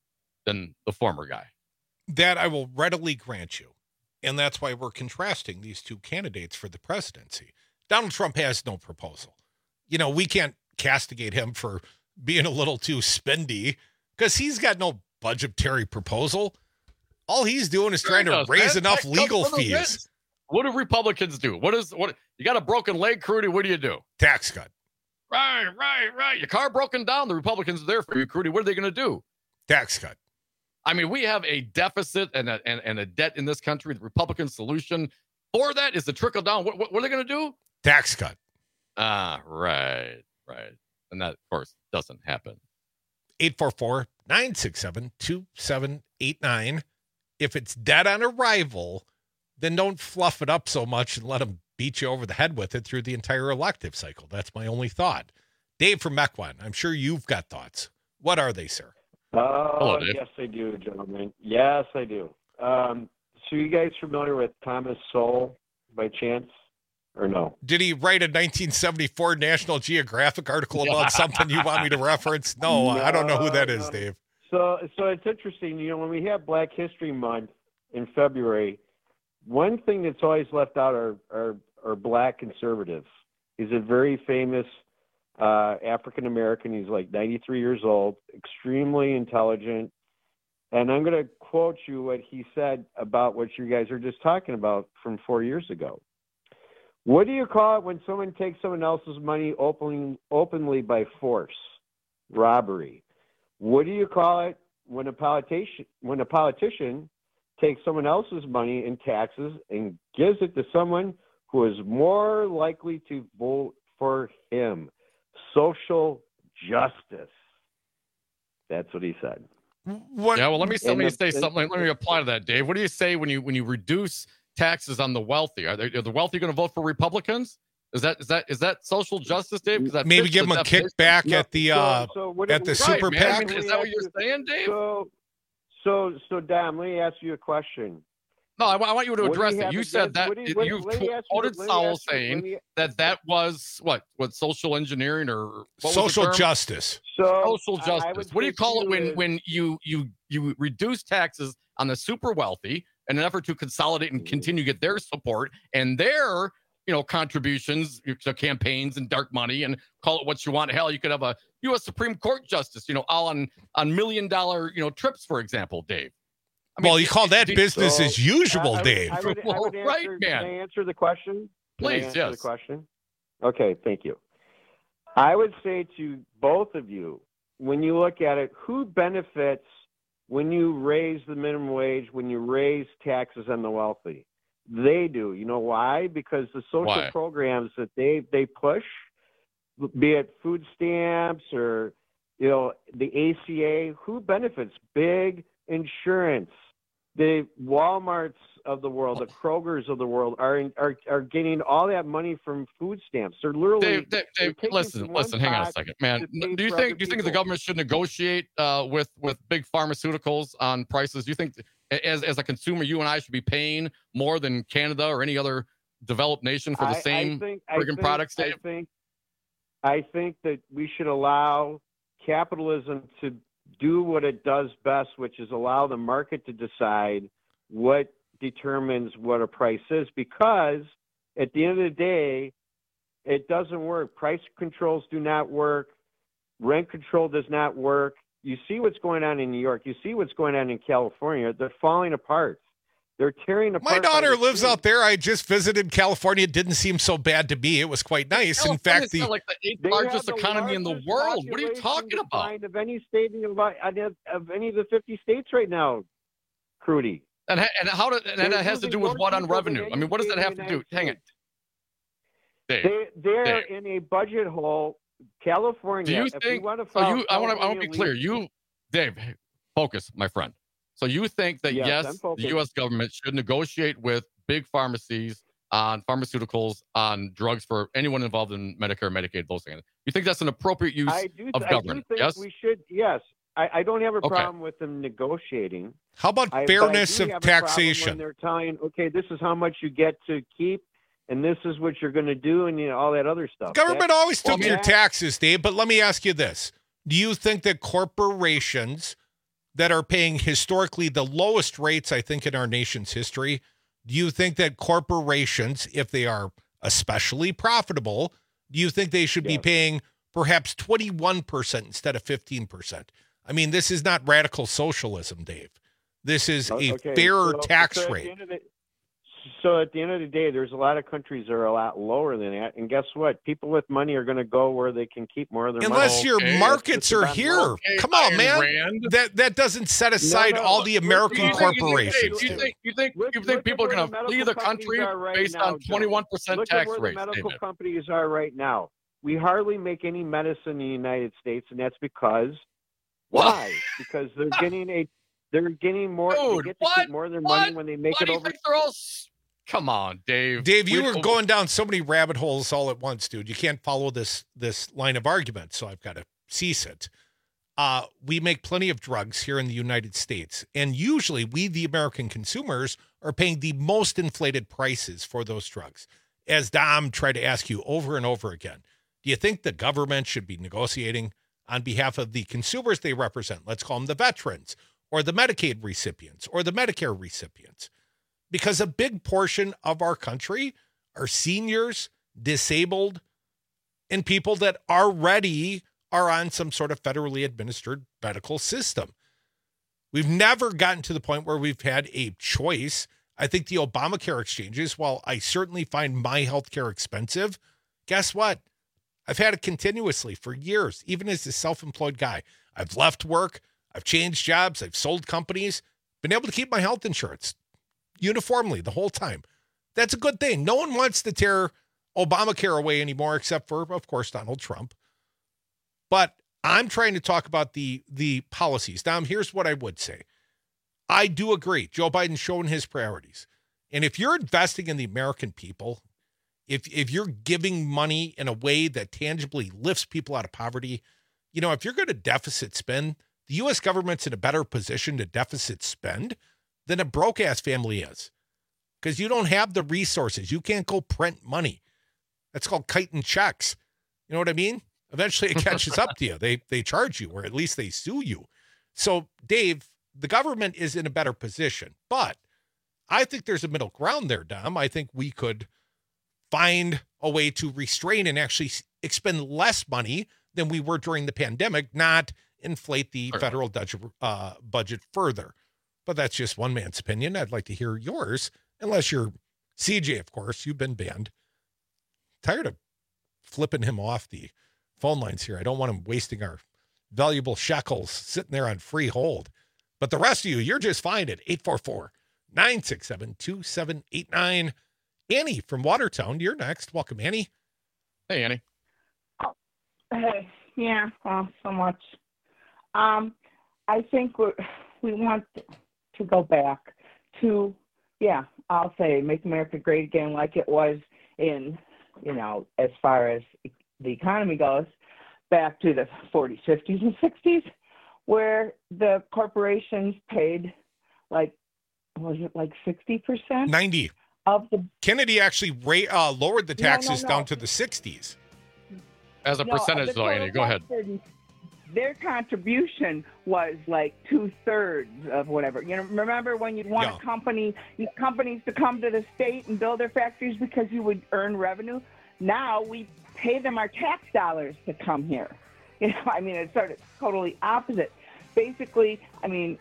than the former guy. That I will readily grant you. And that's why we're contrasting these two candidates for the presidency. Donald Trump has no proposal. You know, we can't castigate him for being a little too spendy because he's got no budgetary proposal. All he's doing is trying to raise enough legal fees. What do Republicans do? What is what? You got a broken leg, Crudy. What do you do? Tax cut. Right, right, right. Your car broken down. The Republicans are there for you, Crudy. What are they going to do? Tax cut. I mean, we have a deficit and a, and, and a debt in this country. The Republican solution for that is to trickle down. What, what, what are they going to do? Tax cut. Ah, right, right. And that, of course, doesn't happen. eight four four, nine six seven, two seven eight nine. If it's dead on arrival, then don't fluff it up so much and let them beat you over the head with it through the entire elective cycle. That's my only thought. Dave from Mequon, I'm sure you've got thoughts. What are they, sir? Oh, Hello, Dave. yes, I do, gentlemen. Yes, I do. Um, so you guys familiar with Thomas Sowell by chance or no? Did he write a nineteen seventy-four National Geographic article about something you want me to reference? No, no I don't know who that is, no. Dave. So, so it's interesting. You know, when we have Black History Month in February, one thing that's always left out are are, are black conservatives. He's a very famous uh, African American. He's like ninety-three years old, extremely intelligent. And I'm going to quote you what he said about what you guys are just talking about from four years ago. What do you call it when someone takes someone else's money openly, openly by force? Robbery. What do you call it when a politician when a politician takes someone else's money in taxes and gives it to someone who is more likely to vote for him? Social justice. That's what he said. What? Yeah, well, let me let me And say the- something. Let me apply to that, Dave. What do you say when you when you reduce taxes on the wealthy? Are, they, are the wealthy going to vote for Republicans? Is that is that is that social justice, Dave? 'Cause that Maybe fits give the him a definition. kickback No, at the so- uh, so what- at the right, super man. I PAC. mean, is that what you're saying, Dave? So, so, so, Dom, let me ask you a question. No, I, wa- I want you to What do address you it. have You against- said that what do you- it- what- you let me ask you- quoted let me Sowell ask you- saying let me- that that was what what social engineering or what was the Social term? justice. So, social I- I justice. would What do you say call to it when you is- when you you you reduce taxes on the super wealthy in an effort to consolidate Mm-hmm. and continue to get their support and their you know contributions to campaigns and dark money and call it what you want? Hell, you could have a U S Supreme Court justice, you know, all on on million dollar you know trips, for example, Dave. I mean, Well, you call that do- business So, as usual, I- I would- Dave. I would, I would Well, right, answer, man. Can I answer the question? Can I Please, answer yes. the question? Okay, thank you. I would say to both of you, when you look at it, who benefits when you raise the minimum wage, when you raise taxes on the wealthy? They do. You know why? Because the social Why? programs that they, they push, be it food stamps or, you know, the A C A, who benefits? Big insurance. The Walmarts of the world, the Krogers of the world are in, are are getting all that money from food stamps. They're literally Dave, Dave, they're Dave taking listen, from one listen, hang on a pot second, man. to pay Do you for think other do you think the people. government should negotiate uh, with with big pharmaceuticals on prices? Do you think as as a consumer, you and I should be paying more than Canada or any other developed nation for the I- I same think- I friggin' think- products, I Dave? think I think that we should allow capitalism to do what it does best, which is allow the market to decide what determines what a price is, because at the end of the day, it doesn't work. Price controls do not work. Rent control does not work. You see what's going on in New York. You see what's going on in California. They're falling apart. They're tearing apart. My by daughter the lives seams. out there. I just visited California. It didn't seem so bad to me. It was quite nice. In fact, California's the got like the eighth They largest have the economy in the largest world. What are you population talking about? decline Of any state in the, of any of the fifty states right now, Crudy. And ha- and how do, and They're that has to do losing with more what on people than revenue? I any mean, what does state that in have the to do? United Hang it, States. Dave. They they're Dave. in a budget hole. California. Do you if we think? want to So follow you, I want to, I want to California be clear. lead- You, Dave, focus, my friend. So you think that Yes, I'm yes, the focused. U S government should negotiate with big pharmacies on pharmaceuticals, on drugs for anyone involved in Medicare, Medicaid, those things. You think that's an appropriate use I do, of I government? do think Yes. we should. Yes, I, I don't have a Okay. problem with them negotiating. how about I, but I fairness do of have a problem taxation? when they're telling, okay, this is how much you get to keep, and this is what you're going to do, and you know, all that other stuff. Government That- always well, took your that- taxes, Dave. But let me ask you this: do you think that corporations that are paying historically the lowest rates, I think, in our nation's history. Do you think that corporations, if they are especially profitable, do you think they should yeah. be paying perhaps twenty-one percent instead of fifteen percent? I mean, this is not radical socialism, Dave. This is a okay. fairer so, tax so rate. The, so at the end of the day, there's a lot of countries that are a lot lower than that. And guess what? People with money are going to go where they can keep more of their Unless money. your Okay. markets are here. Okay, Come on, man. Rand. That that doesn't set aside No, no. all the American You think- corporations. You think you think Look- you look think at people are where going the to flee medical the companies country are right based now, on twenty-one percent Look tax at where rates? the medical David? companies are right now. We hardly make any medicine in the United States, and that's because why? Because they're getting a they're getting more. Dude, they get to what? keep more of their What? money when they make Why it do you over. think they're all? s- Come on, Dave. Dave, you We- were going down so many rabbit holes all at once, dude. You can't follow this this line of argument, so I've got to cease it. Uh, we make plenty of drugs here in the United States, and usually we, the American consumers, are paying the most inflated prices for those drugs. As Dom tried to ask you over and over again, do you think the government should be negotiating on behalf of the consumers they represent? Let's call them the veterans or the Medicaid recipients or the Medicare recipients. Because a big portion of our country are seniors, disabled, and people that already are on some sort of federally administered medical system. We've never gotten to the point where we've had a choice. I think the Obamacare exchanges, while I certainly find my healthcare expensive, guess what? I've had it continuously for years, even as a self-employed guy. I've left work. I've changed jobs. I've sold companies, been able to keep my health insurance uniformly the whole time. That's a good thing. No one wants to tear Obamacare away anymore, except for, of course, Donald Trump. But I'm trying to talk about the the policies. Now, here's what I would say. I do agree. Joe Biden's showing his priorities. And if you're investing in the American people, if if you're giving money in a way that tangibly lifts people out of poverty, you know, if you're going to deficit spend, the U S government's in a better position to deficit spend than a broke-ass family is. Because you don't have the resources. You can't go print money. That's called kiting checks. You know what I mean? Eventually it catches up to you. They they charge you, or at least they sue you. So, Dave, the government is in a better position. But I think there's a middle ground there, Dom. I think we could find a way to restrain and actually expend less money than we were during the pandemic, not inflate the federal budget, uh, budget further. But that's just one man's opinion. I'd like to hear yours, unless you're C J, of course. You've been banned. Tired of flipping him off the phone lines here. I don't want him wasting our valuable shekels sitting there on free hold. But the rest of you, you're just fine at eight four four, nine six seven, two seven eight nine. Annie from Watertown, you're next. Welcome, Annie. Hey, Annie. Oh, hey, yeah, well, so much. Um, I think we we want to go back to, yeah, I'll say make America great again like it was in, you know, as far as the economy goes, back to the forties, fifties, and sixties, where the corporations paid like, was it like sixty percent? ninety. Of the Kennedy actually ra- uh, lowered the No, no, taxes no. down to the sixties. As a No, percentage, the though, Annie, total go ahead. tax- Their contribution was like two thirds of whatever. You know, remember when you'd want Yeah. a company, companies to come to the state and build their factories because you would earn revenue. Now we pay them our tax dollars to come here. You know, I mean, it's sort of totally opposite. Basically, I mean,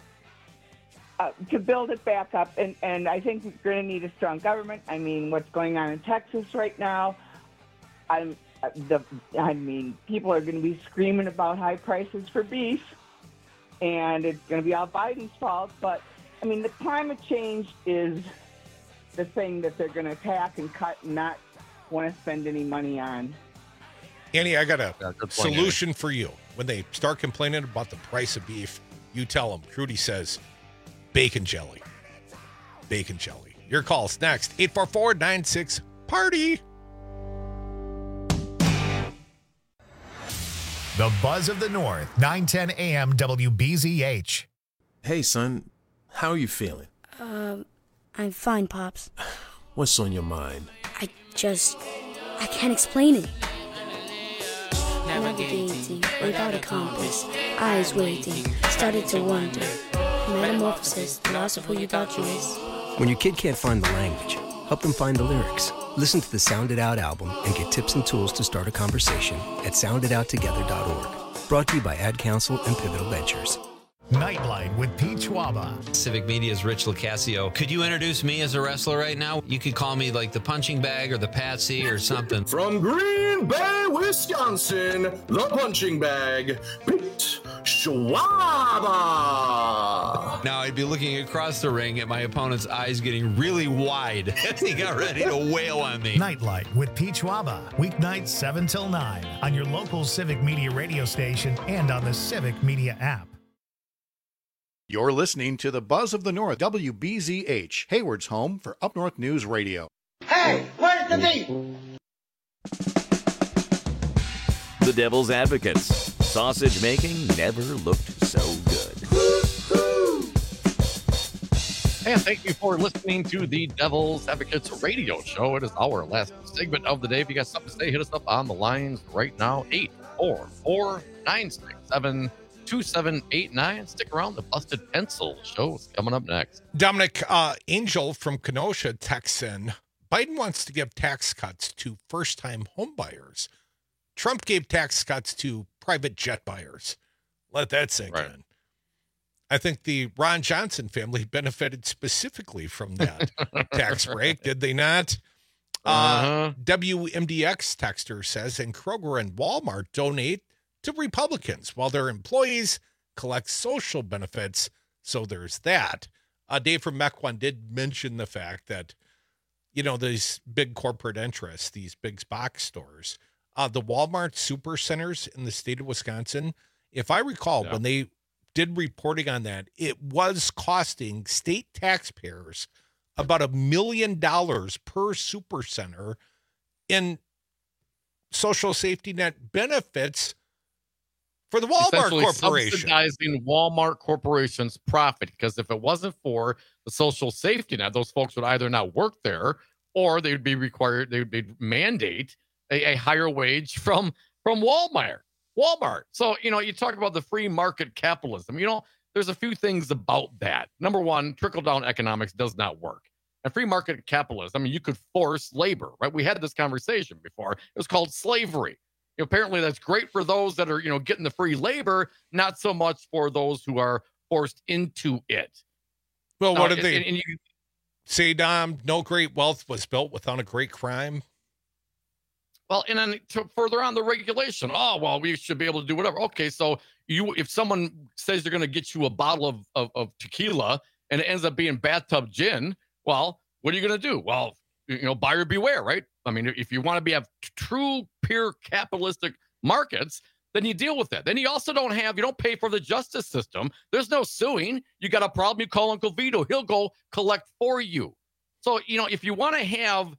uh, to build it back up, and, and I think we're going to need a strong government. I mean, what's going on in Texas right now, I'm uh, the. I mean, people are going to be screaming about high prices for beef, and it's going to be all Biden's fault. But I mean, the climate change is the thing that they're going to attack and cut and not want to spend any money on. Annie, I got a Yeah, good point, solution for you. When they start complaining about the price of beef, you tell them, Crudy says, bacon jelly. Bacon jelly. Your call's next. eight four four, nine six, party. The Buzz of the North, nine ten A M W B Z H. Hey, son. How are you feeling? Um, I'm fine, Pops. What's on your mind? I just... I can't explain it. Never navigating without a compass, eyes waiting, started to wonder. Metamorphosis, the loss of who you thought you was. When your kid can't find the language, help them find the lyrics. Listen to the Sound It Out album and get tips and tools to start a conversation at sound it out together dot org. Brought to you by Ad Council and Pivotal Ventures. Nightlight with Pete Schwaba. Civic Media's Rich Locasio. Could you introduce me as a wrestler right now? You could call me like the punching bag or the Patsy or something. From Green Bay, Wisconsin, the punching bag, Pete Schwaba. Now I'd be looking across the ring at my opponent's eyes getting really wide as he got ready to wail on me. Nightlight with Pete Schwaba. Weeknights seven till nine on your local Civic Media radio station and on the Civic Media app. You're listening to the Buzz of the North, W B Z H, Hayward's home for Up North News Radio. Hey, where's the beef? The Devil's Advocates. Sausage making never looked so good. And thank you for listening to the Devil's Advocates radio show. It is our last segment of the day. If you got something to say, hit us up on the lines right now. eight four four, nine six seven, two seven eight nine. Stick around. The Busted Pencil show is coming up next. Dominic, uh, Angel from Kenosha texts in, Biden wants to give tax cuts to first-time home buyers. Trump gave tax cuts to private jet buyers. Let that sink right. in. I think the Ron Johnson family benefited specifically from that tax break, did they not? Uh-huh. Uh, W M D X texter says, and Kroger and Walmart donate to Republicans while their employees collect social benefits. So there's that. Uh, Dave from Mequon did mention the fact that, you know, these big corporate interests, these big box stores, uh, the Walmart super centers in the state of Wisconsin, if I recall, yeah. when they did reporting on that, it was costing state taxpayers about a million dollars per super center in social safety net benefits for the Walmart Corporation. Subsidizing Walmart Corporation's profit, because if it wasn't for the social safety net, those folks would either not work there or they would be required, they would be mandate a, a higher wage from, from Walmart. Walmart. So, you know, you talk about the free market capitalism, you know, there's a few things about that. Number one, trickle-down economics does not work. And free market capitalism, I mean, you could force labor, right? We had this conversation before. It was called slavery. You know, apparently that's great for those that are, you know, getting the free labor, not so much for those who are forced into it. Well, what uh, did they and, and you, say, Dom? No great wealth was built without a great crime. Well, and then to further on the regulation, oh, well, we should be able to do whatever. Okay, so you, if someone says they're going to get you a bottle of, of, of tequila and it ends up being bathtub gin, well, what are you going to do? Well, you know, buyer beware, right? I mean, if you want to be have true, pure capitalistic markets, then you deal with that. Then you also don't have, you don't pay for the justice system. There's no suing. You got a problem, you call Uncle Vito. He'll go collect for you. So, you know, if you want to have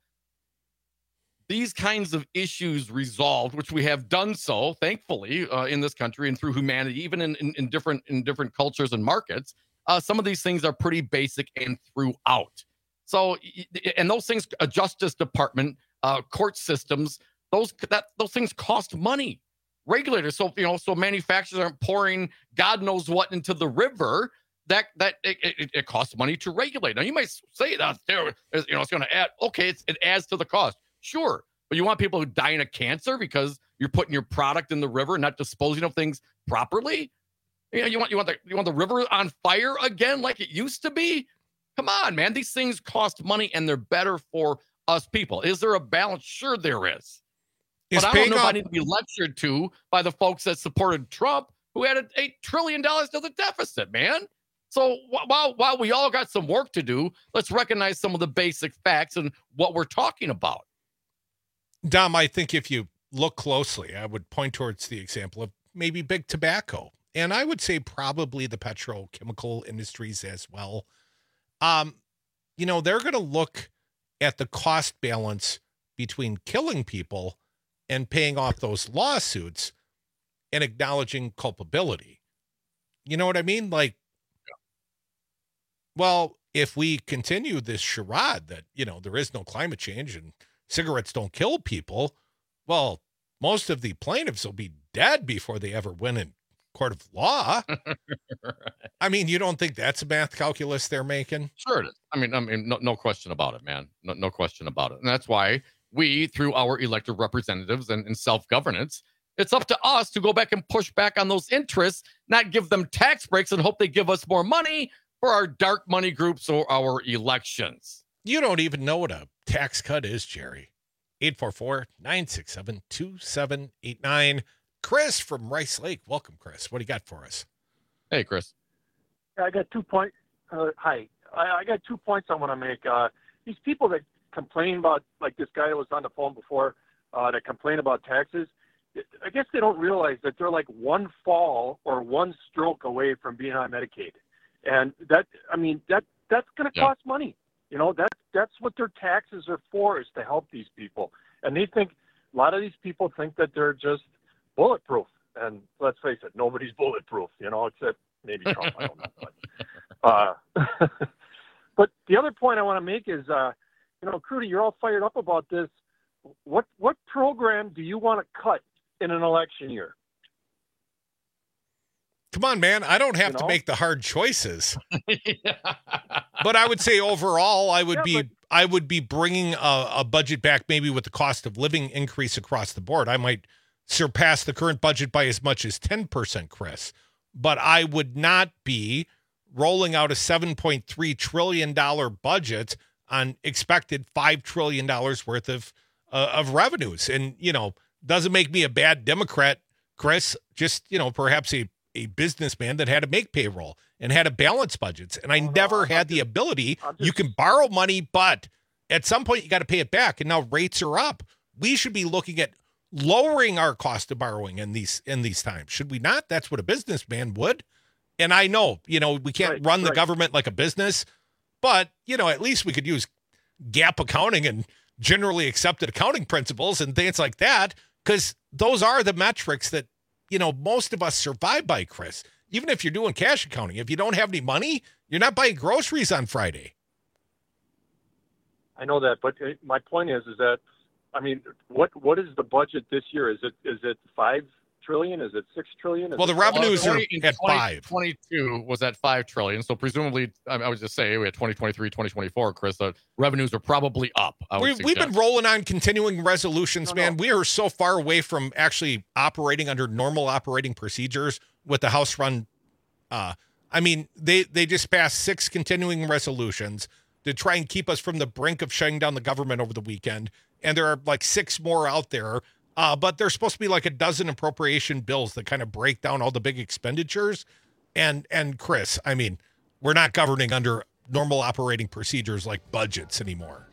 these kinds of issues resolved, which we have done so, thankfully, uh, in this country and through humanity, even in, in, in different in different cultures and markets, uh, some of these things are pretty basic and throughout. So, and those things, a justice department, uh, court systems, those that those things cost money. Regulators, so you know, so manufacturers aren't pouring God knows what into the river. That that it, it, it costs money to regulate. Now, you might say that there, you know, it's going to add. Okay, it's, it adds to the cost. Sure, but you want people who die of cancer because you're putting your product in the river and not disposing of things properly? You know, you want you want the you want the river on fire again like it used to be? Come on, man. These things cost money and they're better for us people. Is there a balance? Sure, there is. But I don't know if I need to be lectured to by the folks that supported Trump, who added eight trillion dollars to the deficit, man. So while while we all got some work to do, let's recognize some of the basic facts and what we're talking about. Dom, I think if you look closely, I would point towards the example of maybe big tobacco. And I would say probably the petrochemical industries as well. Um, you know, they're going to look at the cost balance between killing people and paying off those lawsuits and acknowledging culpability. You know what I mean? Like, well, if we continue this charade that, you know, there is no climate change and cigarettes don't kill people, well, most of the plaintiffs will be dead before they ever win in court of law. I mean, you don't think that's a math calculus they're making? Sure it is. I mean, I mean, no, no question about it, man. No, no question about it. And that's why we, through our elected representatives and, and self-governance, it's up to us to go back and push back on those interests, not give them tax breaks and hope they give us more money for our dark money groups or our elections. You don't even know what a tax cut is, Jerry. eight four four, nine six seven, two seven eight nine. Chris from Rice Lake. Welcome, Chris. What do you got for us? Hey, Chris. I got two points. Uh, hi. I, I got two points I want to make. Uh, these people that complain about, like this guy that was on the phone before, uh, that complain about taxes, I guess they don't realize that they're like one fall or one stroke away from being on Medicaid. And that, I mean, that that's going to Yeah. cost money. You know, that, that's what their taxes are for, is to help these people. And they think, a lot of these people think that they're just bulletproof. And let's face it, nobody's bulletproof, you know, except maybe Trump. I don't know. But, uh, but the other point I want to make is, uh, you know, Crudy, you're all fired up about this. What what program do you want to cut in an election year? Come on, man. I don't have You to know? make the hard choices. But I would say overall, I would Yeah, be but- I would be bringing a, a budget back, maybe with the cost of living increase across the board. I might surpass the current budget by as much as ten percent, Chris. But I would not be rolling out a seven point three trillion dollars budget on expected five trillion dollars worth of uh, of revenues. And, you know, doesn't make me a bad Democrat, Chris, just, you know, perhaps a, a businessman that had to make payroll and had to balance budgets. And I never had the ability. You can borrow money, but at some point you got to pay it back. And now rates are up. We should be looking at lowering our cost of borrowing in these in these times. Should we not? That's what a businessman would. And I know, you know, we can't Right, run the right. government like a business, but, you know, at least we could use gap accounting and generally accepted accounting principles and things like that, because those are the metrics that, you know, most of us survive by, Chris. Even if you're doing cash accounting, if you don't have any money, you're not buying groceries on Friday. I know that, but uh, my point is, is that, I mean, what what is the budget this year? Is it is it five trillion? Is it six trillion? Is Well, the it revenues seven? are at five. twenty twenty-two was at five trillion. So presumably, I, I would just say we had twenty twenty-three, twenty twenty-four, Chris, the revenues are probably up. I would We've, we've been suggest. rolling on continuing resolutions, man. We are so far away from actually operating under normal operating procedures with the House run. Uh, I mean, they, they just passed six continuing resolutions to try and keep us from the brink of shutting down the government over the weekend. And there are like six more out there. Uh, but there's supposed to be like a dozen appropriation bills that kind of break down all the big expenditures. And, and Chris, I mean, we're not governing under normal operating procedures like budgets anymore.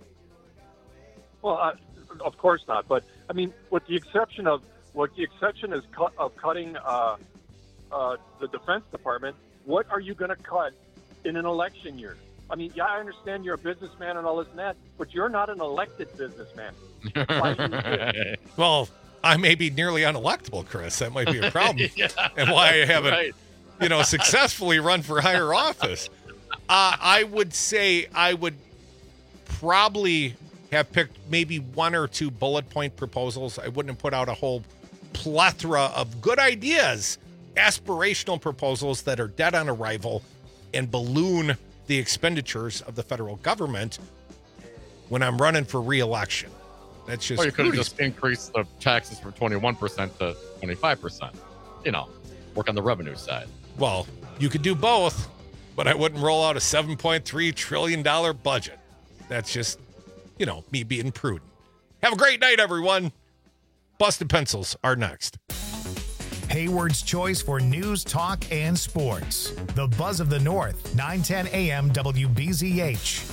Well, uh, of course not. But I mean, with the exception of what the exception is cut of cutting uh, uh, the Defense Department, what are you going to cut in an election year? I mean, yeah, I understand you're a businessman and all this and that, but you're not an elected businessman. Why do you do? Well, I may be nearly unelectable, Chris. That might be a problem. Yeah, and why I haven't, right. you know, successfully run for higher office. Uh, I would say I would probably have picked maybe one or two bullet point proposals. I wouldn't have put out a whole plethora of good ideas, aspirational proposals that are dead on arrival and balloon the expenditures of the federal government when I'm running for re-election. That's just Or you could have Rudy's just increased the taxes from twenty-one percent to twenty-five percent. You know, work on the revenue side. Well, you could do both, but I wouldn't roll out a seven point three trillion dollars budget. That's just, you know, me being prudent. Have a great night, everyone. Busted Pencils are next. Hayward's choice for news, talk, and sports. The Buzz of the North, nine ten a.m. W B Z H.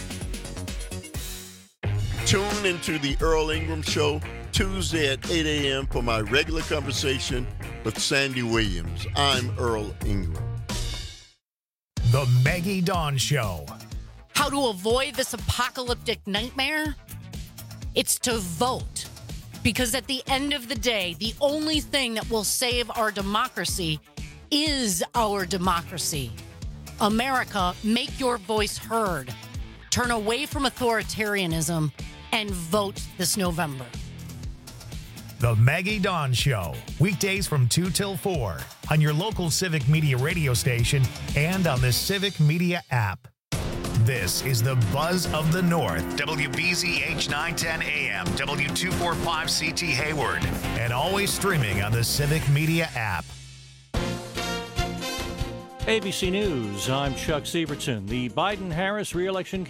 Tune into the Earl Ingram Show Tuesday at eight a.m. for my regular conversation with Sandy Williams. I'm Earl Ingram. The Maggie Dawn Show. How to avoid this apocalyptic nightmare? It's to vote. Because at the end of the day, the only thing that will save our democracy is our democracy. America, make your voice heard. Turn away from authoritarianism and vote this November. The Maggie Dawn Show, weekdays from two till four on your local Civic Media radio station and on the Civic Media app. This is the Buzz of the North, W B Z H nine ten A M, W two forty-five C T Hayward, and always streaming on the Civic Media app. A B C News, I'm Chuck Sievertson. The Biden-Harris re-election